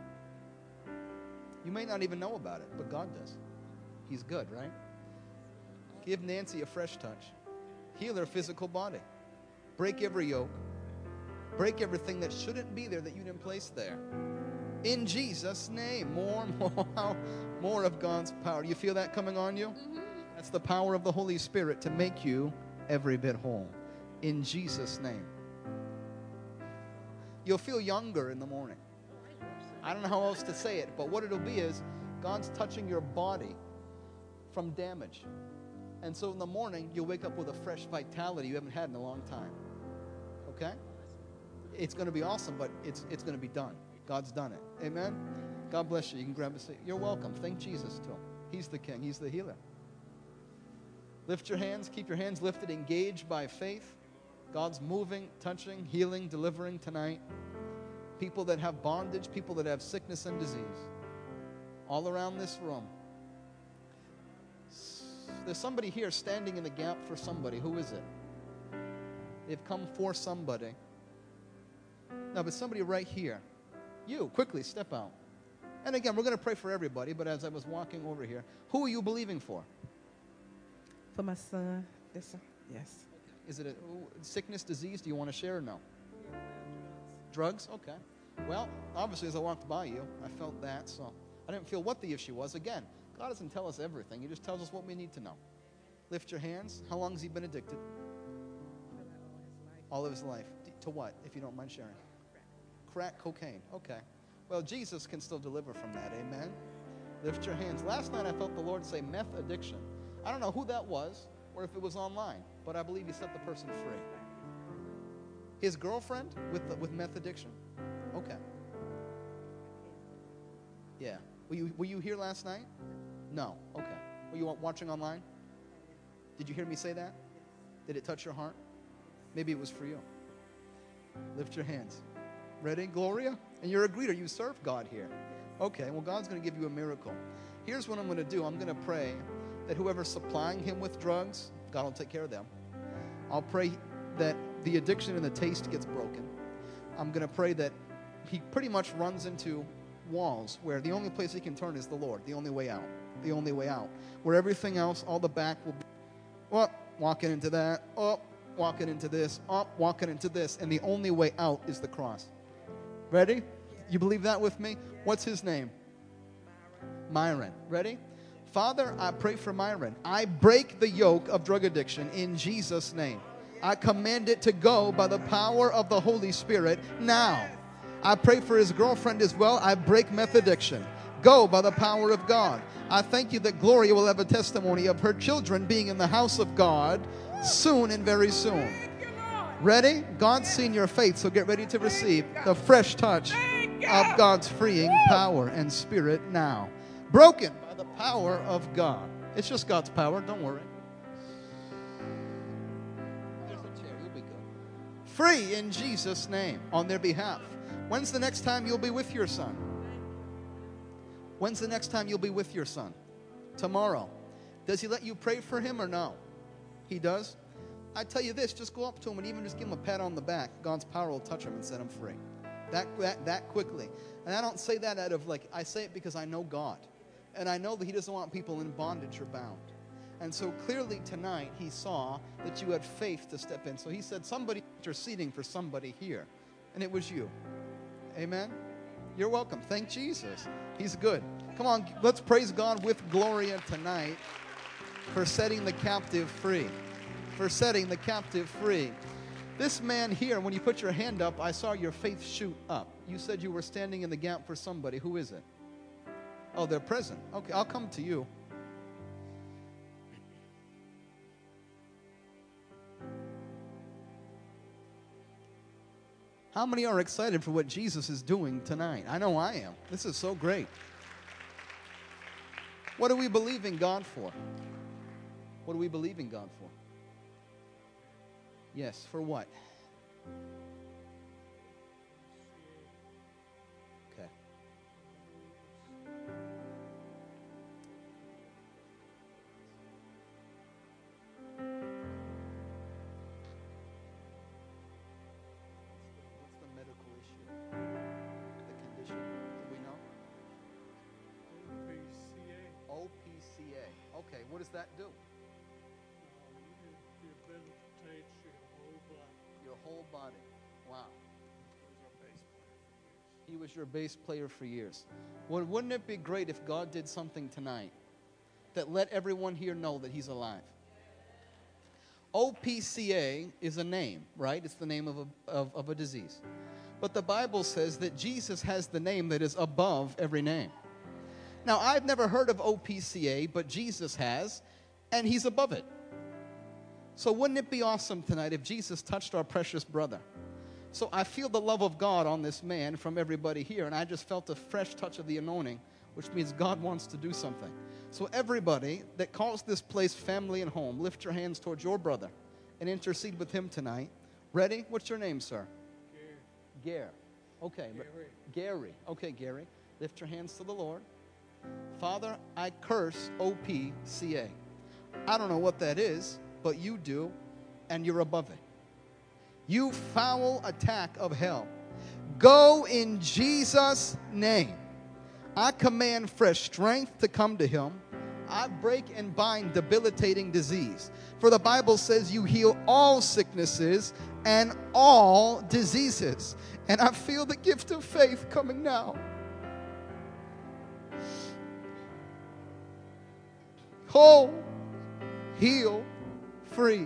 You may not even know about it, but God does. He's good, right? Give Nancy a fresh touch. Heal her physical body. Break every yoke. Break everything that shouldn't be there that you didn't place there. In Jesus' name. More of God's power. Do you feel that coming on you? That's the power of the Holy Spirit to make you every bit whole. In Jesus' name. You'll feel younger in the morning. I don't know how else to say it, but what it'll be is God's touching your body from damage. And so in the morning, you'll wake up with a fresh vitality you haven't had in a long time. Okay? It's going to be awesome, but it's going to be done. God's done it. Amen? God bless you. You can grab a seat. You're welcome. Thank Jesus to him. He's the King. He's the healer. Lift your hands. Keep your hands lifted. Engaged by faith. God's moving, touching, healing, delivering tonight. People that have bondage, people that have sickness and disease. All around this room. There's somebody here standing in the gap for somebody. Who is it? They've come for somebody. No, but somebody right here. You, quickly, step out. And again, we're going to pray for everybody, but as I was walking over here, who are you believing for? For my son, yes. Is it a sickness, disease? Do you want to share or no? Drugs? Okay. Well, obviously, as I walked by you, I felt that, so I didn't feel what the issue was. Again, God doesn't tell us everything. He just tells us what we need to know. Lift your hands. How long has he been addicted? All of his life. To what, if you don't mind sharing? Crack cocaine. Okay. Well, Jesus can still deliver from that. Amen? Lift your hands. Last night, I felt the Lord say meth addiction. I don't know who that was or if it was online, but I believe he set the person free. His girlfriend with meth addiction? Okay. Yeah. Were you here last night? No. Okay. Were you watching online? Did you hear me say that? Did it touch your heart? Maybe it was for you. Lift your hands. Ready, Gloria? And you're a greeter. You serve God here. Okay. Well, God's going to give you a miracle. Here's what I'm going to do. I'm going to pray that whoever's supplying him with drugs, God will take care of them. I'll pray that the addiction and the taste gets broken. I'm going to pray that he pretty much runs into walls where the only place he can turn is the Lord, the only way out, the only way out. Where everything else, all the back will be, walking into that, walking into this, walking into this, and the only way out is the cross. Ready? You believe that with me? What's his name? Myron. Ready? Father, I pray for Myron. I break the yoke of drug addiction in Jesus' name. I command it to go by the power of the Holy Spirit now. I pray for his girlfriend as well. I break meth addiction. Go by the power of God. I thank you that Gloria will have a testimony of her children being in the house of God soon and very soon. Ready? God's seen your faith, so get ready to receive the fresh touch of God's freeing power and spirit now. Broken by the power of God. It's just God's power. Don't worry. There's a chair. You'll be good. Free in Jesus' name on their behalf. When's the next time you'll be with your son? When's the next time you'll be with your son? Tomorrow. Does he let you pray for him or no? He does? I tell you this, just go up to him and even just give him a pat on the back. God's power will touch him and set him free. That quickly. And I don't say that out of I say it because I know God. And I know that he doesn't want people in bondage or bound. And so clearly tonight he saw that you had faith to step in. So he said, somebody interceding for somebody here. And it was you. Amen? You're welcome. Thank Jesus. He's good. Come on, let's praise God with Gloria tonight for setting the captive free. For setting the captive free. This man here, when you put your hand up, I saw your faith shoot up. You said you were standing in the gap for somebody. Who is it? Oh, they're present. Okay, I'll come to you. How many are excited for what Jesus is doing tonight? I know I am. This is so great. What are we believing God for? What are we believing God for? Yes, for what? Okay, what does that do? Debilitates Your whole body. Wow. He was your bass player for years. Well, wouldn't it be great if God did something tonight that let everyone here know that he's alive? OPCA is a name, right? It's the name of a disease. But the Bible says that Jesus has the name that is above every name. Now, I've never heard of OPCA, but Jesus has, and he's above it. So wouldn't it be awesome tonight if Jesus touched our precious brother? So I feel the love of God on this man from everybody here, and I just felt a fresh touch of the anointing, which means God wants to do something. So everybody that calls this place family and home, lift your hands towards your brother and intercede with him tonight. Ready? What's your name, sir? Gary. Okay. Gary. Okay, Gary. Lift your hands to the Lord. Father, I curse OPCA. I don't know what that is, but you do, and you're above it. You foul attack of hell, go in Jesus' name. I command fresh strength to come to him. I break and bind debilitating disease. For the Bible says you heal all sicknesses and all diseases. And I feel the gift of faith coming now. Whole, heal, free.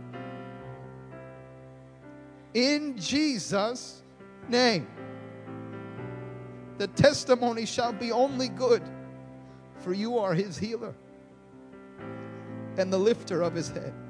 In Jesus' name. The testimony shall be only good, for you are his healer and the lifter of his head.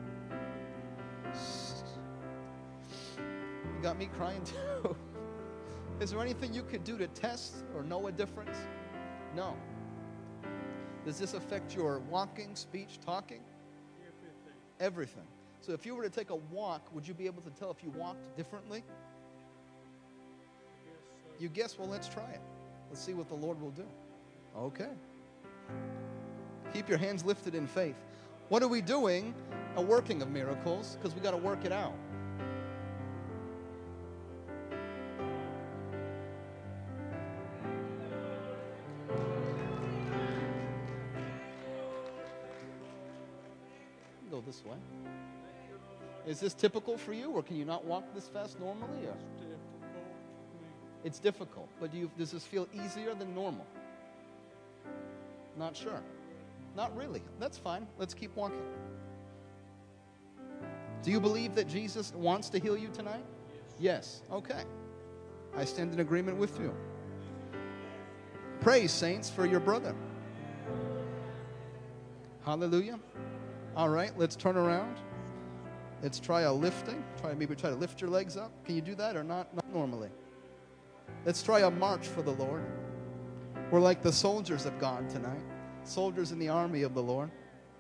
You got me crying too. Is there anything you could do to test or know a difference? No. Does this affect your walking, speech, talking? Everything. So if you were to take a walk, would you be able to tell if you walked differently? You guess? Well, let's try it. Let's see what the Lord will do. Okay. Keep your hands lifted in faith. What are we doing? A working of miracles, because we got to work it out. Go this way. Is this typical for you, or can you not walk this fast normally? Or? It's difficult, but does this feel easier than normal? Not sure. Not really. That's fine. Let's keep walking. Do you believe that Jesus wants to heal you tonight? Yes. Okay. I stand in agreement with you. Praise, saints, for your brother. Hallelujah. All right, let's turn around. Let's try a lifting. Maybe try to lift your legs up. Can you do that or not? Not normally. Let's try a march for the Lord. We're like the soldiers of God tonight. Soldiers in the army of the Lord.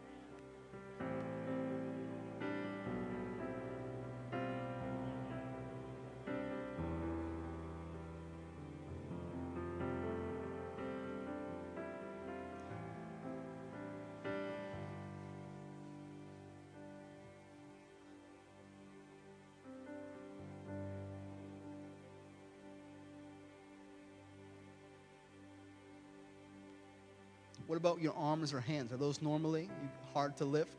What about your arms or hands? Are those normally hard to lift?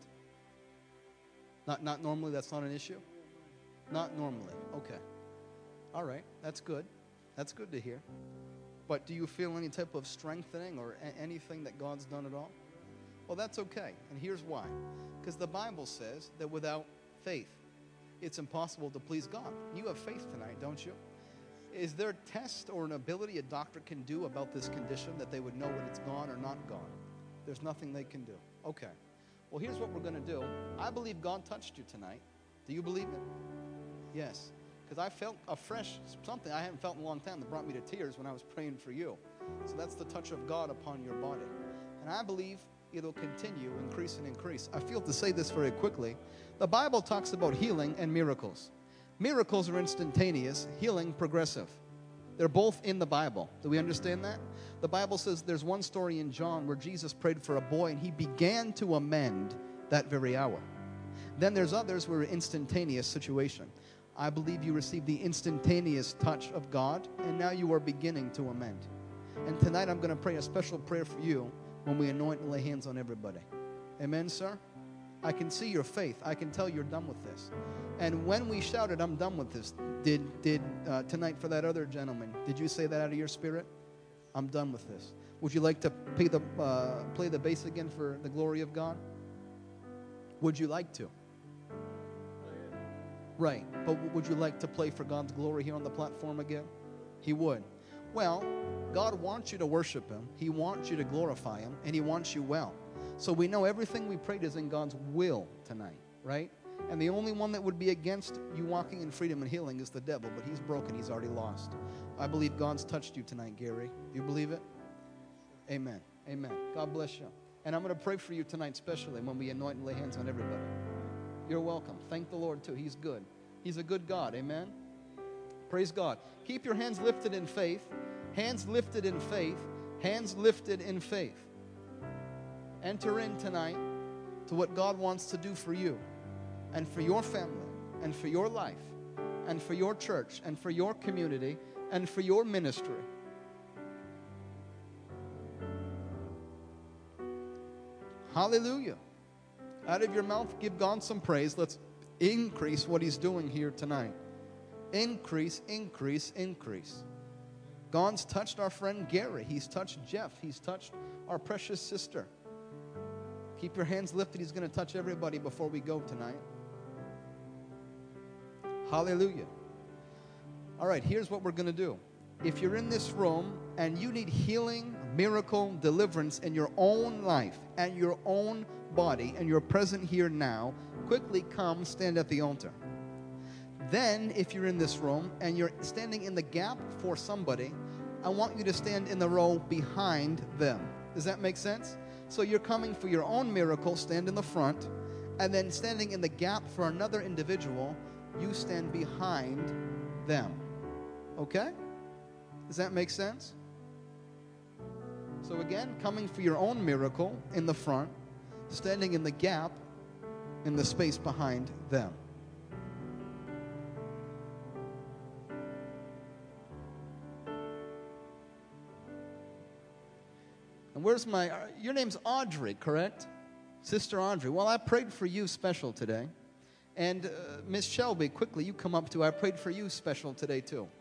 Not normally? That's not an issue? Not normally. Okay. All right. That's good. That's good to hear. But do you feel any type of strengthening or anything that God's done at all? Well, that's okay. And here's why. Because the Bible says that without faith, it's impossible to please God. You have faith tonight, don't you? Is there a test or an ability a doctor can do about this condition that they would know when it's gone or not gone? There's nothing they can do. Okay. Well, here's what we're going to do. I believe God touched you tonight. Do you believe it? Yes. Because I felt a fresh something I hadn't felt in a long time that brought me to tears when I was praying for you. So that's the touch of God upon your body. And I believe it'll continue, increase and increase. I feel to say this very quickly. The Bible talks about healing and miracles. Miracles are instantaneous, healing progressive. They're both in the Bible. Do we understand that? The Bible says there's one story in John where Jesus prayed for a boy and he began to amend that very hour. Then there's others where instantaneous situation. I believe you received the instantaneous touch of God and now you are beginning to amend. And tonight I'm going to pray a special prayer for you when we anoint and lay hands on everybody. Amen, sir? I can see your faith. I can tell you're done with this. And when we shouted, I'm done with this, did tonight for that other gentleman, did you say that out of your spirit? I'm done with this. Would you like to play the bass again for the glory of God? Would you like to? Right. But would you like to play for God's glory here on the platform again? He would. Well, God wants you to worship Him. He wants you to glorify Him, and He wants you well. So we know everything we prayed is in God's will tonight, right? And the only one that would be against you walking in freedom and healing is the devil, but he's broken. He's already lost. I believe God's touched you tonight, Gary. Do you believe it? Amen. Amen. God bless you. And I'm going to pray for you tonight, especially when we anoint and lay hands on everybody. You're welcome. Thank the Lord, too. He's good. He's a good God. Amen. Praise God. Keep your hands lifted in faith. Hands lifted in faith. Hands lifted in faith. Enter in tonight to what God wants to do for you and for your family and for your life and for your church and for your community and for your ministry. Hallelujah. Out of your mouth, give God some praise. Let's increase what He's doing here tonight. Increase, increase, increase. God's touched our friend Gary. He's touched Jeff. He's touched our precious sister. Keep your hands lifted. He's going to touch everybody before we go tonight. Hallelujah. All right, here's what we're going to do. If you're in this room and you need healing, miracle, deliverance in your own life and your own body, and you're present here now, quickly come stand at the altar. Then, if you're in this room and you're standing in the gap for somebody, I want you to stand in the row behind them. Does that make sense? So you're coming for your own miracle, stand in the front, and then standing in the gap for another individual, you stand behind them. Okay? Does that make sense? So again, coming for your own miracle in the front, standing in the gap in the space behind them. And where's your name's Audrey, correct? Sister Audrey. Well, I prayed for you special today. And Miss Shelby, quickly, you come up too. I prayed for you special today too.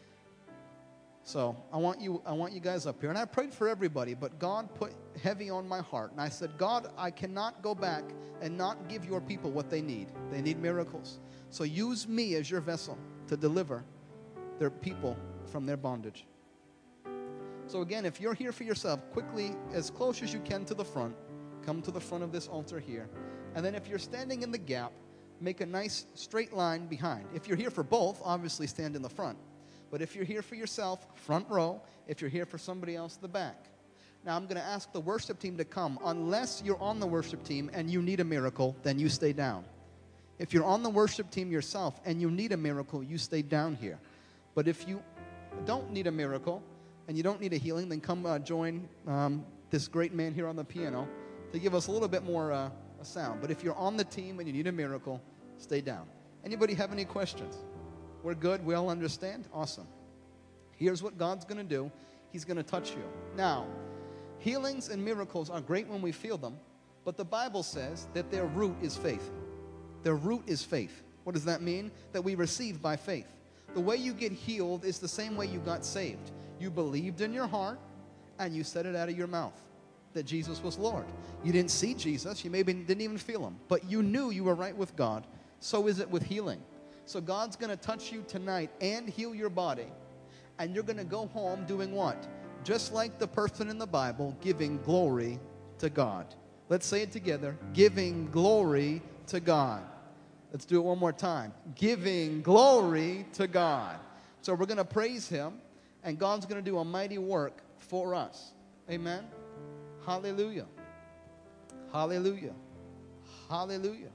So I want you guys up here. And I prayed for everybody, but God put heavy on my heart. And I said, God, I cannot go back and not give your people what they need. They need miracles. So use me as your vessel to deliver their people from their bondage. So again, if you're here for yourself, quickly, as close as you can to the front, come to the front of this altar here. And then if you're standing in the gap, make a nice straight line behind. If you're here for both, obviously stand in the front. But if you're here for yourself, front row. If you're here for somebody else, the back. Now I'm going to ask the worship team to come. Unless you're on the worship team and you need a miracle, then you stay down. If you're on the worship team yourself and you need a miracle, you stay down here. But if you don't need a miracle and you don't need a healing, then come join this great man here on the piano to give us a little bit more a sound. But if you're on the team and you need a miracle, stay down. Anybody have any questions? We're good? We all understand? Awesome. Here's what God's going to do. He's going to touch you. Now, healings and miracles are great when we feel them, but the Bible says that their root is faith. Their root is faith. What does that mean? That we receive by faith. The way you get healed is the same way you got saved. You believed in your heart, and you said it out of your mouth that Jesus was Lord. You didn't see Jesus. You maybe didn't even feel Him, but you knew you were right with God. So is it with healing. So God's going to touch you tonight and heal your body. And you're going to go home doing what? Just like the person in the Bible, giving glory to God. Let's say it together. Giving glory to God. Let's do it one more time. Giving glory to God. So we're going to praise Him, and God's going to do a mighty work for us. Amen? Hallelujah. Hallelujah. Hallelujah.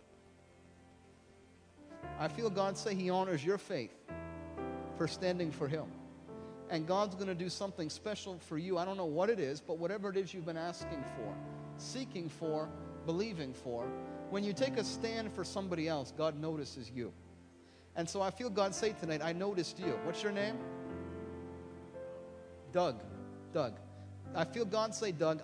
I feel God say He honors your faith for standing for Him. And God's going to do something special for you. I don't know what it is, but whatever it is you've been asking for, seeking for, believing for, when you take a stand for somebody else, God notices you. And so I feel God say tonight, I noticed you. What's your name? Doug. Doug. I feel God say, Doug,